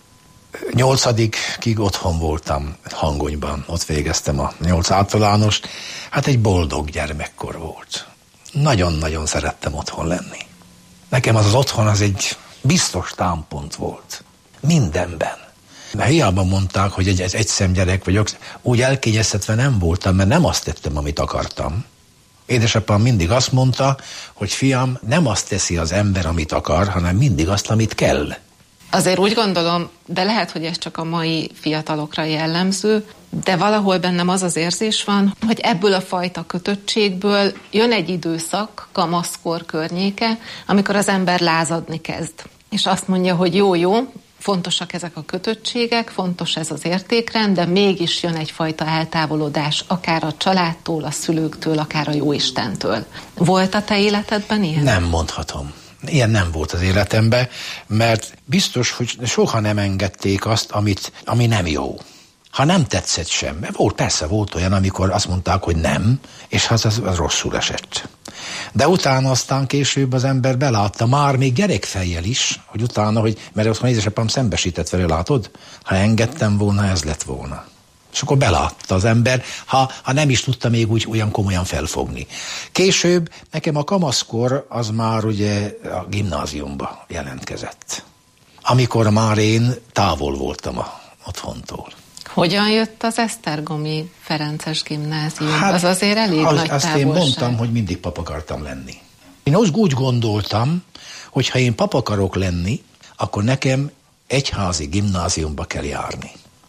Nyolcadikig otthon voltam Hangonyban, ott végeztem a nyolc általánost. Hát egy boldog gyermekkor volt. Nagyon-nagyon szerettem otthon lenni. Nekem az az otthon az egy biztos támpont volt. Mindenben. Mert hiába mondták, hogy egy, egy egyszemgyerek vagyok, úgy elkényeztetve nem voltam, mert nem azt tettem, amit akartam. Édesapám mindig azt mondta, hogy fiam, nem azt teszi az ember, amit akar, hanem mindig azt, amit kell. Azért úgy gondolom, de lehet, hogy ez csak a mai fiatalokra jellemző, de valahol bennem az az érzés van, hogy ebből a fajta kötöttségből jön egy időszak, kamaszkor környéke, amikor az ember lázadni kezd. És azt mondja, hogy jó-jó, fontosak ezek a kötöttségek, fontos ez az értékrend, de mégis jön egyfajta eltávolodás, akár a családtól, a szülőktől, akár a Jóistentől. Volt a te életedben ilyen? Nem mondhatom. Ilyen nem volt az életemben, mert biztos, hogy soha nem engedték azt, amit, ami nem jó. Ha nem tetszett sem. Volt, persze volt olyan, amikor azt mondták, hogy nem, és az, az, az rosszul esett. De utána aztán később az ember belátta, már még gyerekfejjel is, hogy utána, hogy, mert ott van édesapám szembesített vele, látod? Ha engedtem volna, ez lett volna. És akkor belátta az ember, ha, ha nem is tudta még úgy olyan komolyan felfogni. Később nekem a kamaszkor az már ugye a gimnáziumba jelentkezett. Amikor már én távol voltam a otthontól. Hogyan jött az Esztergomi Ferences Gimnázium? Hát, az azért elég az, nagy azt távolság. Én mondtam, hogy mindig pap akartam lenni. Én úgy gondoltam, hogy ha én pap akarok lenni, akkor nekem egyházi gimnáziumba kell járni.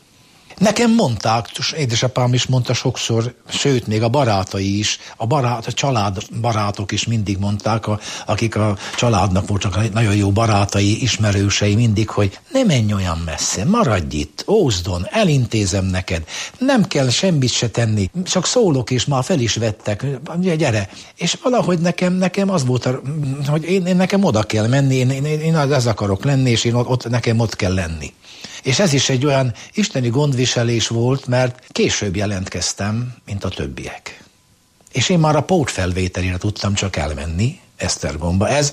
Nekem mondták, édesapám is mondta sokszor, sőt, még a barátai is, a, barát, a család barátok is mindig mondták, a, akik a családnak voltak nagyon jó barátai, ismerősei mindig, hogy ne menj olyan messze, maradj itt, Ózdon, elintézem neked, nem kell semmit se tenni, csak szólok és már fel is vettek, gyere. És valahogy nekem, nekem az volt, hogy én, én nekem oda kell menni, én, én, én ez akarok lenni, és én ott, nekem ott kell lenni. És ez is egy olyan isteni gondviselés volt, mert később jelentkeztem, mint a többiek. És én már a pótfelvételére tudtam csak elmenni Esztergomba. Ez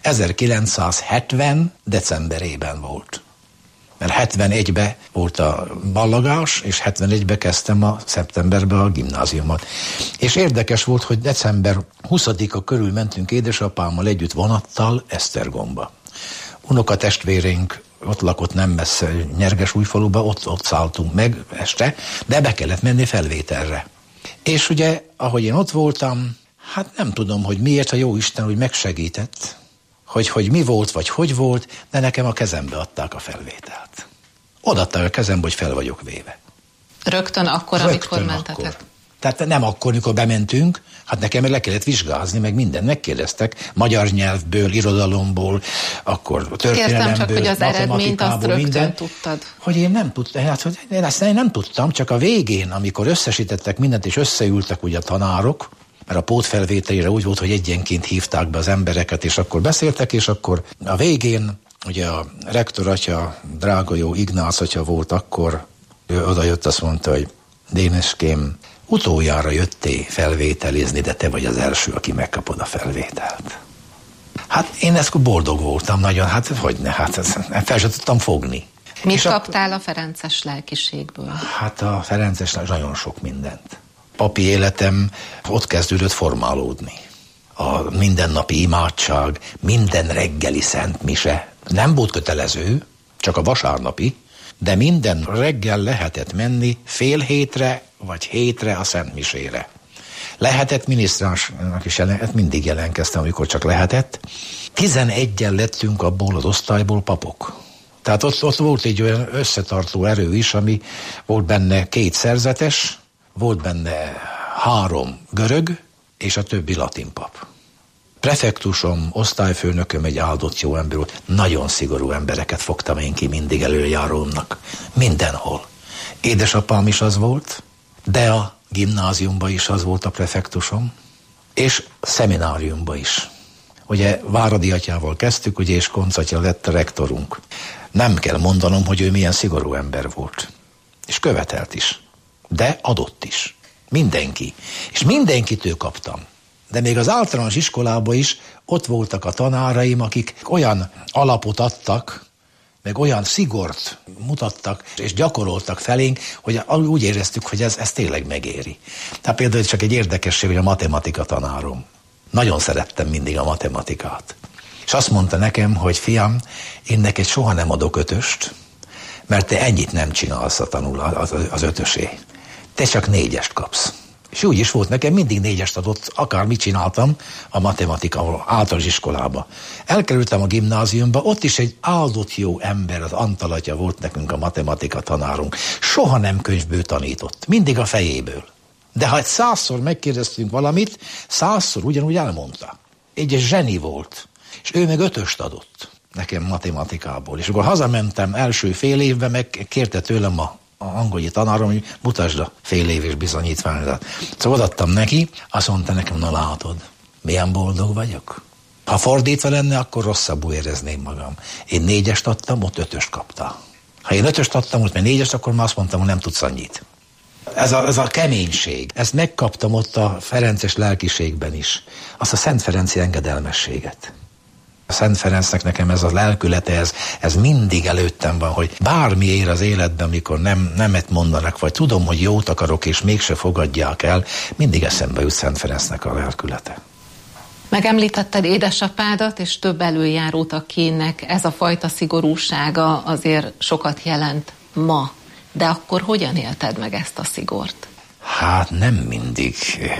ezerkilencszázhetven decemberében volt. Mert hetvenegyben volt a ballagás, és hetvenegyben kezdtem a szeptemberben a gimnáziumot. És érdekes volt, hogy december huszadika körül mentünk édesapámmal együtt vonattal Esztergomba. Unokatestvérénk ott lakott nem messze Nyergesújfaluba, ott, ott szálltunk meg este, de be kellett menni felvételre. És ugye, ahogy én ott voltam, hát nem tudom, hogy miért a Jóisten úgy megsegített, hogy, hogy mi volt, vagy hogy volt, de nekem a kezembe adták a felvételt. Odaadták a kezembe, hogy fel vagyok véve. Rögtön akkor, Rögtön amikor mentetek? Akkor. Tehát nem akkor, mikor bementünk, hát nekem meg le kellett vizsgázni, meg mindent megkérdeztek, magyar nyelvből, irodalomból, akkor történelemből, Kérdeztem csak, hogy az eredményt azt rögtön minden, tudtad. Hogy én nem tudtam, hát, hogy én ezt én nem tudtam, csak a végén, amikor összesítettek mindent, és összeültek ugye a tanárok, mert a pótfelvételére úgy volt, hogy egyenként hívták be az embereket, és akkor beszéltek, és akkor a végén Ugye a rektor atya, drága jó Ignác atya volt akkor, ő oda jött, azt mondta, hogy Déneském, utoljára jöttél felvételizni, de te vagy az első, aki megkapod a felvételt. Hát én ezt boldog voltam nagyon, hát hogyne, hát ezt fel sem tudtam fogni. Mit kaptál a ferences lelkiségből? Hát a ferences nagyon sok mindent. Papi életem ott kezdődött formálódni. A mindennapi imádság, minden reggeli szentmise nem volt kötelező, csak a vasárnapi, de minden reggel lehetett menni fél hétre vagy hétre a szentmisére. Lehetett minisztránsnak is jelen, mindig jelenkeztem, amikor csak lehetett. Tizenegyen lettünk abból az osztályból papok. Tehát ott, ott volt egy olyan összetartó erő is, ami volt benne két szerzetes, volt benne három görög, és a többi latin pap. Prefektusom, osztályfőnököm egy áldott jó ember volt. Nagyon szigorú embereket fogtam én ki mindig előjárómnak. Mindenhol. Édesapám is az volt, de a gimnáziumban is az volt a prefektusom, és a szemináriumban is. Ugye Váradi atyával kezdtük, ugye, és Koncz atya lett a rektorunk. Nem kell mondanom, hogy ő milyen szigorú ember volt. És követelt is. De adott is. Mindenki. És mindenkitől kaptam. De még az általános iskolában is ott voltak a tanáraim, akik olyan alapot adtak, meg olyan szigort mutattak, és gyakoroltak felénk, hogy úgy éreztük, hogy ez, ez tényleg megéri. Tehát például csak egy érdekesség, hogy a matematika tanárom. Nagyon szerettem mindig a matematikát. És azt mondta nekem, hogy fiam, én neked soha nem adok ötöst, mert te ennyit nem csinálsz a tanul az, az ötösé. Te csak négyest kapsz. És úgy is volt, nekem mindig négyest adott, akármit csináltam a matematika általános iskolába. Elkerültem a gimnáziumba, ott is egy áldott jó ember, az Antal atya volt nekünk a matematika tanárunk. Soha nem könyvből tanított, mindig a fejéből. De ha egy százszor megkérdeztünk valamit, százszor ugyanúgy elmondta. Egy zseni volt, és ő meg ötöst adott nekem matematikából. És akkor hazamentem első fél évben, meg kérte tőlem a a angolnyi tanárom, hogy mutasd a fél éves bizonyítványozat. Szóval adtam neki, azt mondta nekem, na látod, milyen boldog vagyok. Ha fordítva lenne, akkor rosszabbul érezném magam. Én négyest adtam, ott ötöst kapta. Ha én ötöst adtam, ott meg négyest, akkor már azt mondtam, hogy nem tudsz annyit. Ez a, ez a keménység, ezt megkaptam ott a ferences lelkiségben is. Azt a Szent Ferenci engedelmességet. A Szent Ferencnek nekem ez a lelkülete, ez, ez mindig előttem van, hogy bármi ér az életben, amikor nem, nemet mondanak, vagy tudom, hogy jót akarok, és mégse fogadják el, mindig eszembe jut Szent Ferencnek a lelkülete. Megemlítetted édesapádat, és több előjárót, akinek ez a fajta szigorúsága azért sokat jelent ma. De akkor hogyan élted meg ezt a szigort? Hát nem mindig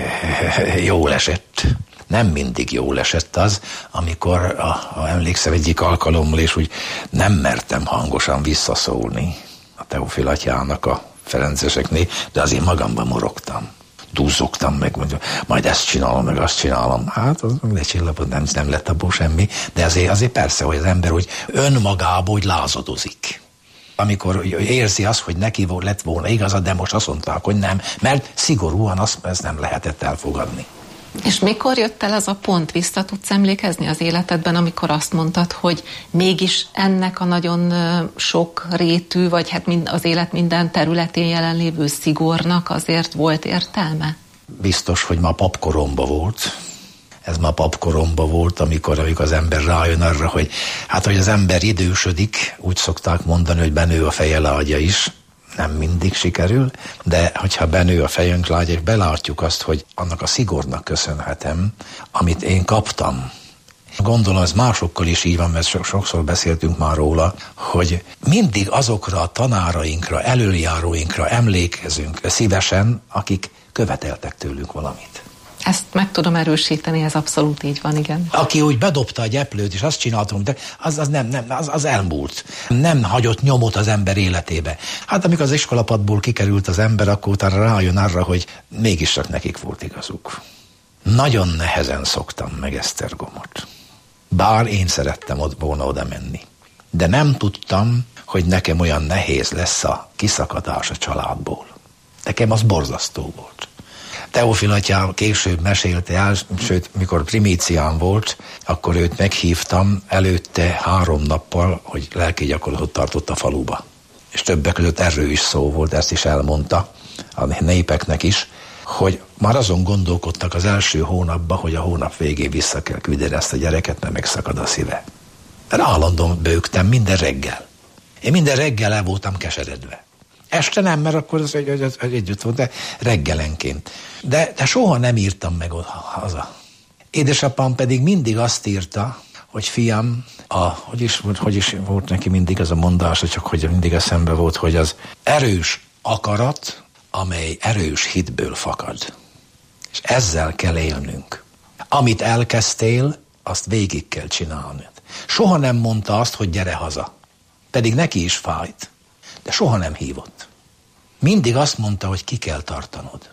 jól esett. Nem mindig jól esett az, amikor, a, a, emlékszem egyik alkalommal, és úgy nem mertem hangosan visszaszólni a Teofil atyának a ferenceseknél, de azért magamban morogtam. Dúzzogtam meg, mondjuk, majd ezt csinálom, meg azt csinálom. Hát az lecsillapod, nem, nem lett abból semmi, de azért, azért persze, hogy az ember úgy önmagából úgy lázadozik. Amikor érzi azt, hogy neki lett volna igaza, de most azt mondták, hogy nem, mert szigorúan azt, ezt nem lehetett elfogadni. És mikor jött el az a pont, vissza tudsz emlékezni az életedben, amikor azt mondtad, hogy mégis ennek a nagyon sok rétű, vagy hát az élet minden területén jelenlévő szigornak azért volt értelme? Biztos, hogy ma papkoromba volt. Ez ma papkoromba volt, amikor, amikor az ember rájön arra, hogy hát, hogy az ember idősödik, úgy szokták mondani, hogy benő a feje lágya is. Nem mindig sikerül, de hogyha benő a fejünk lágy, és belátjuk azt, hogy annak a szigornak köszönhetem, amit én kaptam. Gondolom, ez másokkal is így van, mert sokszor beszéltünk már róla, hogy mindig azokra a tanárainkra, előjáróinkra emlékezünk szívesen, akik követeltek tőlünk valamit. Ezt meg tudom erősíteni, ez abszolút így van, igen. Aki úgy bedobta a gyeplőt, és azt csináltunk, de az, az nem, nem az, az elmúlt. Nem hagyott nyomot az ember életébe. Hát amikor az iskolapadból kikerült az ember, akkor utána rájön arra, hogy mégis csak nekik volt igazuk. Nagyon nehezen szoktam meg Esztergomot. Bár én szerettem ott volna oda menni. De nem tudtam, hogy nekem olyan nehéz lesz a kiszakadás a családból. Nekem az borzasztó volt. Teofil atyám később mesélte el, sőt, mikor primícián volt, akkor őt meghívtam előtte három nappal, hogy lelki gyakorlatot tartott a faluba. És többek között erről is szó volt, ezt is elmondta a népeknek is, hogy már azon gondolkodtak az első hónapban, hogy a hónap végén vissza kell küldeni ezt a gyereket, mert megszakad a szíve. Mert állandóan bőgtem minden reggel. Én minden reggel el voltam keseredve. Este nem, mert akkor az egy, egy, egy, együtt volt, de reggelenként. De, de soha nem írtam meg haza. Édesapám pedig mindig azt írta, hogy fiam, a, hogy, is, hogy is volt neki mindig az a mondás, csak hogy mindig eszembe volt, hogy az erős akarat, amely erős hitből fakad. És ezzel kell élnünk. Amit elkezdtél, azt végig kell csinálni. Soha nem mondta azt, hogy gyere haza. Pedig neki is fájt. De soha nem hívott. Mindig azt mondta, hogy ki kell tartanod.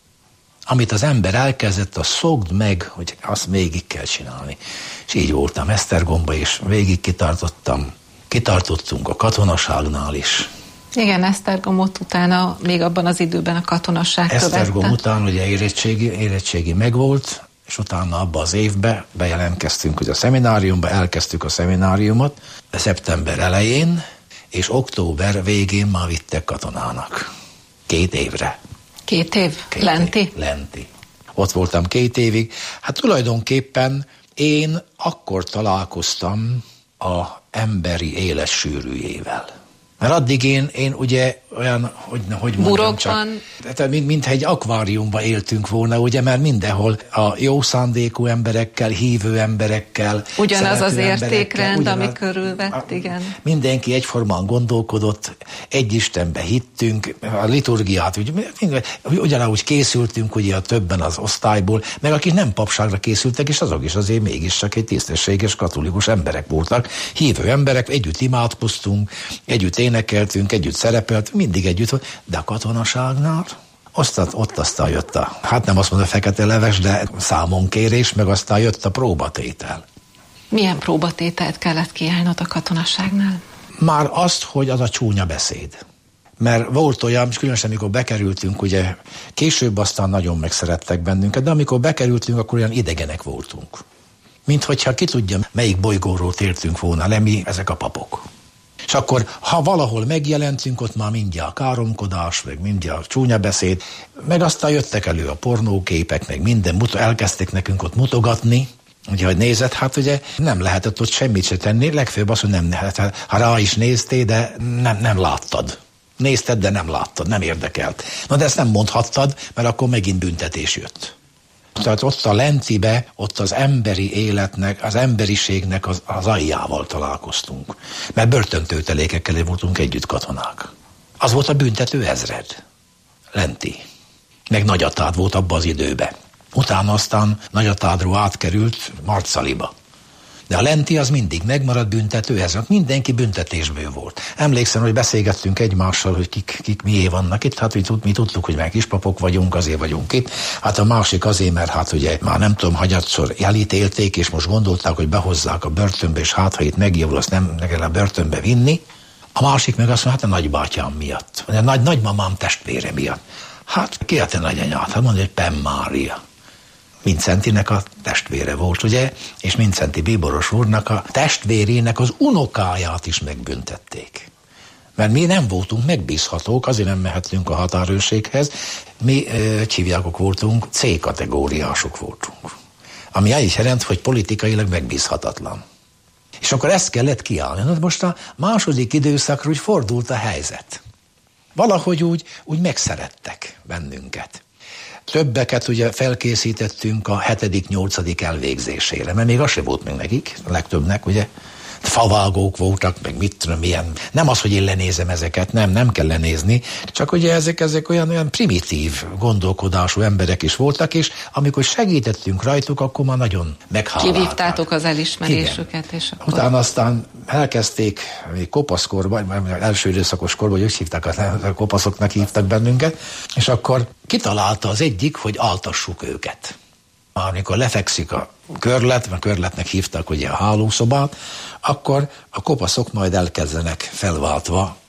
Amit az ember elkezdett, azt szokd meg, hogy azt végig kell csinálni. És így voltam Esztergomba, és végig kitartottam. Kitartottunk a katonaságnál is. Igen, Esztergomot utána, még abban az időben a katonaság követte. Esztergom után ugye érettségi, érettségi megvolt, és utána abban az évben bejelentkeztünk, hogy a szemináriumba, elkezdtük a szemináriumot szeptember elején, és október végén már vittek katonának. Két évre. Két év? Két lenti? Év, lenti. Ott voltam két évig. Hát tulajdonképpen én akkor találkoztam a emberi élet sűrűjével. Mert addig én, én ugye olyan, hogy, hogy mondjam csak, tehát mint, mint egy akváriumban éltünk volna, ugye, mert mindenhol a jó szándékú emberekkel, hívő emberekkel, ugyanaz az értékrend, ugyanaz, ami körülvett, igen. Mindenki egyformán gondolkodott, egy Istenbe hittünk, a liturgiát, úgy, ugyanúgy készültünk ugye a többen az osztályból, meg akik nem papságra készültek, és azok is azért mégis csak egy tisztességes katolikus emberek voltak, hívő emberek, együtt imádkoztunk, együtt énekeltünk, együtt szerepeltünk, mindig együtt volt, de a katonaságnál ott, ott aztán jött a, hát nem azt mondom a fekete leves, de számonkérés, meg aztán jött a próbatétel. Milyen próbatételt kellett kiállnod a katonaságnál? Már azt, hogy az a csúnya beszéd. Mert volt olyan, és különösen amikor bekerültünk, ugye később aztán nagyon megszerettek bennünket, de amikor bekerültünk, akkor olyan idegenek voltunk. Mint hogyha ki tudja, melyik bolygóról tértünk volna le mi, ezek a papok. És akkor, ha valahol megjelentünk, ott már mindjárt káromkodás, meg mindjárt csúnya beszéd, meg aztán jöttek elő a pornóképek, meg minden, elkezdték nekünk ott mutogatni, ugye, hogy nézed, hát ugye nem lehetett ott semmit se tenni, legfőbb az, hogy nem lehetett, ha rá is néztél, de nem, nem láttad. Nézted, de nem láttad, nem érdekelt. Na de ezt nem mondhattad, mert akkor megint büntetés jött. Tehát ott a lentibe, ott az emberi életnek, az emberiségnek az, az aljával találkoztunk. Mert börtöntőtelékekkel voltunk együtt katonák. Az volt a büntető ezred. Lenti. Meg Nagyatád volt abban az időben. Utána aztán Nagyatádról átkerült Marcaliba. De a lenti az mindig megmaradt büntető ezred. Mindenki büntetésből volt. Emlékszem, hogy beszélgettünk egymással, hogy kik, kik mié vannak itt. Hát mi, mi tudtuk, hogy meg kispapok vagyunk, azért vagyunk itt. Hát a másik azért, mert hát ugye már nem tudom, hagyatszor elítélték, és most gondolták, hogy behozzák a börtönbe, és hát ha itt megjavul, azt nem kell a börtönbe vinni. A másik meg azt mondja, hát a nagybátyám miatt, vagy a nagy, nagymamám testvére miatt. Hát ki a te nagyanyát? Hát mondja, hogy Penn Mária. Mincentinek a testvére volt, ugye? És Mincenti bíboros úrnak a testvérének az unokáját is megbüntették. Mert mi nem voltunk megbízhatók, azért nem mehetünk a határőrséghez. Mi hívjákok voltunk, C-kategóriások voltunk. Ami így jelent, hogy politikailag megbízhatatlan. És akkor ezt kellett kiállni. Na, most a második időszakra úgy fordult a helyzet. Valahogy úgy, úgy megszerettek bennünket. Többeket ugye felkészítettünk a hetedik-nyolcadik elvégzésére, mert még az se volt még nekik, a legtöbbnek, ugye. Favágók voltak, meg mit tudom, milyen. Nem az, hogy én lenézem ezeket, nem, nem kell lenézni, csak ugye ezek, ezek olyan, olyan primitív gondolkodású emberek is voltak, és amikor segítettünk rajtuk, akkor már nagyon meghálálták. Kivívtátok az elismerésüket, igen. És akkor... Utána aztán elkezdték még kopaszkorban, első időszakos korban, hogy úgy hívták, a kopaszoknak hívtak bennünket, és akkor kitalálta az egyik, hogy altassuk őket. Amikor lefekszik a körlet, mert körletnek hívták ugye a hálószobát, akkor a kopaszok majd elkezdenek felváltva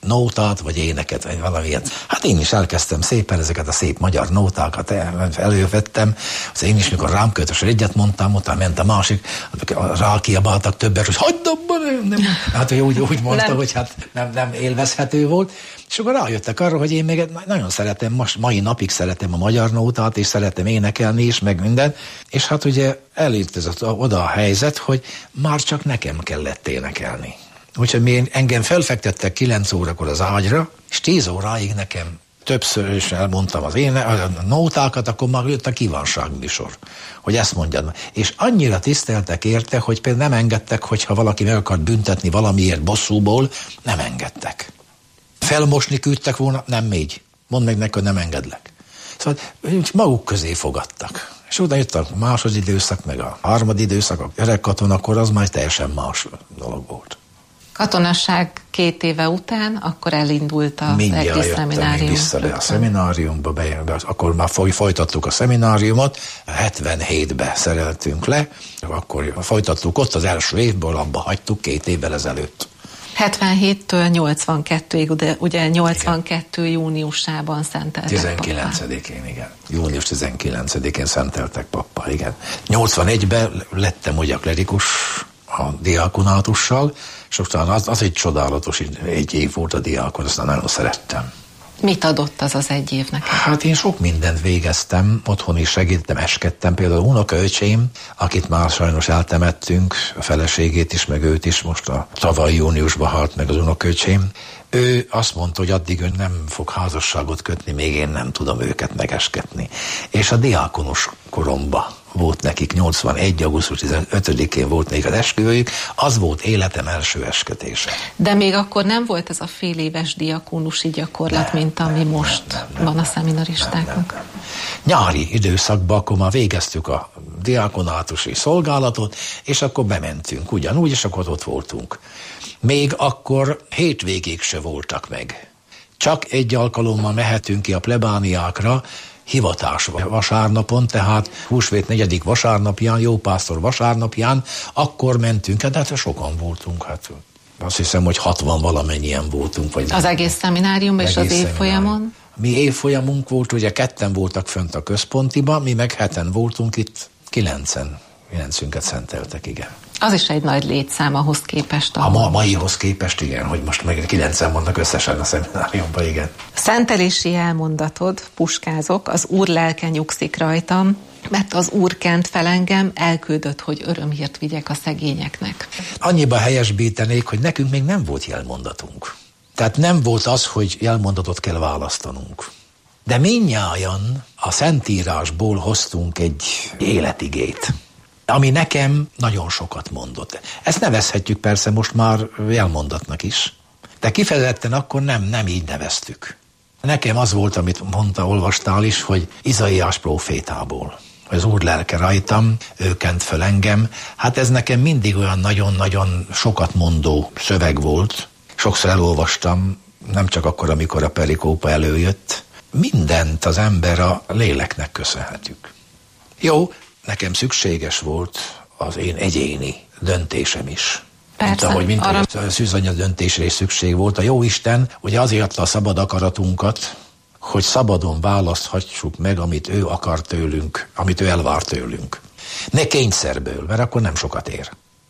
nótát, vagy éneket, vagy valamilyen. Hát én is elkezdtem szépen ezeket a szép magyar nótákat, elővettem. Az én is, mikor rám kötös egyet mondtam, utána ment a másik, rákiabáltak többet, hogy hagyd abban! Nem. Hát ő úgy, úgy mondta, nem. hogy hát nem, nem élvezhető volt. És akkor rájöttek arra, hogy én még nagyon szeretem, most mai napig szeretem a magyar nótát, és szeretem énekelni is, meg minden. És hát ugye elérkezett oda a helyzet, hogy már csak nekem kellett énekelni. Úgyhogy még engem felfektettek kilenc órakor az ágyra, és tíz óráig nekem többször is elmondtam az én a nótákat, akkor már jött a kívánságműsor, hogy ezt mondjad. És annyira tiszteltek érte, hogy például nem engedtek, hogyha valaki meg akart büntetni valamiért bosszúból, nem engedtek. Felmosni küldtek volna, nem még. Mondd meg neki, hogy nem engedlek. Szóval maguk közé fogadtak. És oda jött a második időszak, meg a harmadik időszak, a öreg katonakor, az már teljesen más dolog volt. Katonasság két éve után, akkor elindult a egész szeminárium. Vissza le a szemináriumba, be, be, akkor már folytattuk a szemináriumot, hetvenhétben szereltünk le, akkor folytattuk ott az első évből, abba hagytuk két évvel ezelőtt. hetvenhéttől nyolcvankettőig, ugye, ugye nyolcvankettő igen. júniusában szenteltek tizenkilencedikén, pappá. Igen. Június tizenkilencedikén szenteltek pappá, igen. nyolcvanegyben lettem ugye klerikus a diákonátussal, és utána az, az egy csodálatos egy év volt a diákon, aztán nagyon szerettem. Mit adott az az egy év neked? Hát én sok mindent végeztem, otthon is segítettem, eskedtem. Például unokaöcsém, akit már sajnos eltemettünk, a feleségét is, meg őt is, most a tavaly júniusban halt meg az unokaöcsém. Ő azt mondta, hogy addig ön nem fog házasságot kötni, még én nem tudom őket megeskedni. És a diákonos koromba volt nekik, nyolcvanegy. augusztus tizenötödikén volt nekik az esküvőjük, az volt életem első eskedése. De még akkor nem volt ez a fél éves diakónusi gyakorlat, nem, mint ami nem, most nem, nem, van a szeminaristáknak? Nem, nem, nem. Nyári időszakban akkor már végeztük a diakonátusi szolgálatot, és akkor bementünk ugyanúgy, és akkor ott voltunk. Még akkor hétvégéig se voltak meg. Csak egy alkalommal mehetünk ki a plebániákra, hivatás vasárnapon, tehát húsvét negyedik vasárnapján, jópásztor vasárnapján, akkor mentünk, de hát sokan voltunk, hát azt hiszem, hogy hatvan valamennyien voltunk. Vagy az egész szemináriumban és az évfolyamon? Mi évfolyamunk volt, ugye ketten voltak fönt a központiban, mi meg heten voltunk itt, kilencen, kilencünket szenteltek, igen. Az is egy nagy létszám ahhoz képest. A ma, maihoz képest, igen, hogy most meg kilencen vannak összesen a szemináriumban, igen. Szentelési elmondatod, puskázok, az Úr lelke nyugszik rajtam, mert az Úr kent fel engem, elküldött, hogy örömhírt vigyek a szegényeknek. Annyiban helyesbítenék, hogy nekünk még nem volt jelmondatunk. Tehát nem volt az, hogy jelmondatot kell választanunk. De mindnyájan a Szentírásból hoztunk egy életigét, ami nekem nagyon sokat mondott. Ezt nevezhetjük persze most már jelmondatnak is, de kifejezetten akkor nem, nem így neveztük. Nekem az volt, amit mondta, olvastál is, hogy Izaiás prófétából, hogy az Úr lelke rajtam, ő kent föl engem. Hát ez nekem mindig olyan nagyon-nagyon sokat mondó szöveg volt. Sokszor elolvastam, nem csak akkor, amikor a perikópa előjött. Mindent az ember a léleknek köszönhetjük. Jó, nekem szükséges volt az én egyéni döntésem is. Persze, mint ahogy, mint arra... ahogy a szűzanya döntésre is szükség volt. A Jóisten ugye azért adta a szabad akaratunkat, hogy szabadon választhassuk meg, amit ő akar tőlünk, amit ő elvár tőlünk. Ne kényszerből, mert akkor nem sokat ér.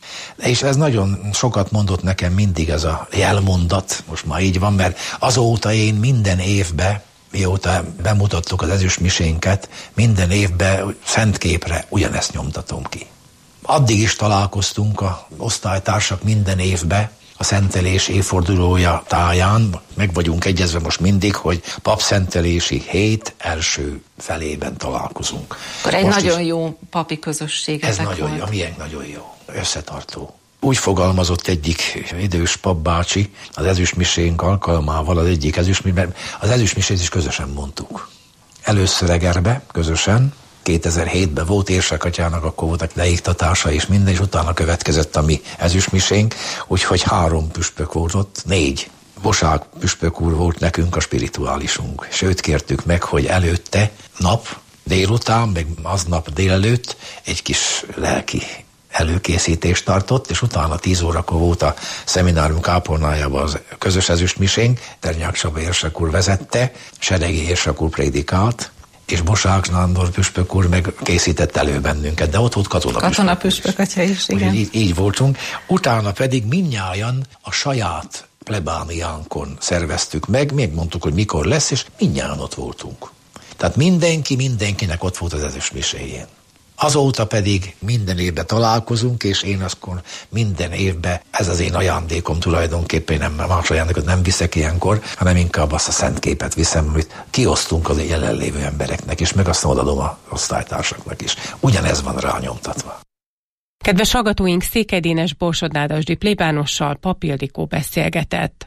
És ez nagyon sokat mondott nekem mindig ez a jelmondat, most már így van, mert azóta én minden évben, mióta bemutattuk az ezüstmisénket, minden évben szentképre ugyanezt nyomtatom ki. Addig is találkoztunk a osztálytársak minden évben, a szentelés évfordulója táján, meg vagyunk egyezve most mindig, hogy papszentelési hét első felében találkozunk. Akkor egy most nagyon is, jó papi közösség. Ez nagyon volt. Jó, miénk nagyon jó, összetartó. Úgy fogalmazott egyik idős papbácsi az ezüstmisénk alkalmával az egyik ezüstmisét, az ezüstmisét is közösen mondtuk. Először Egerbe, közösen, kétezer-hétben volt Érsekatyának, akkor voltak leiktatása és minden, és utána következett a mi ezüstmisénk, úgyhogy három püspök volt ott, négy. Bosák püspök úr volt nekünk a spirituálisunk, és őt kértük meg, hogy előtte nap, délután, meg aznap délelőtt egy kis lelki előkészítést tartott, és utána tíz órakor volt a szeminárium kápolnájában az közös ezüstmisénk, Ternyák Csaba érsek úr vezette, Seregi érsek úr prédikált, és Bosák Nándor püspök úr meg készített elő bennünket, de ott volt katona püspök. Katona püspök atya is, igen. Így, így voltunk. Utána pedig mindnyájan a saját plebániánkon szerveztük meg, még mondtuk, hogy mikor lesz, és mindnyájan ott voltunk. Tehát mindenki, mindenkinek ott volt az ezüstmiséjén. Azóta pedig minden évben találkozunk, és én akkor minden évben, ez az én ajándékom tulajdonképpen, nem más ajándékot nem viszek ilyenkor, hanem inkább azt a szent képet viszem, amit kiosztunk az jelenlévő embereknek, és meg azt odaadom az osztálytársaknak is. Ugyanez van rányomtatva. Kedves hallgatóink, Székely Dénes borsodnádasdi plébánossal Pap Ildikó beszélgetett.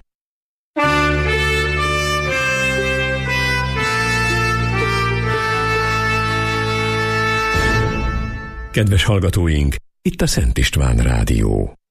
Kedves hallgatóink, itt a Szent István Rádió.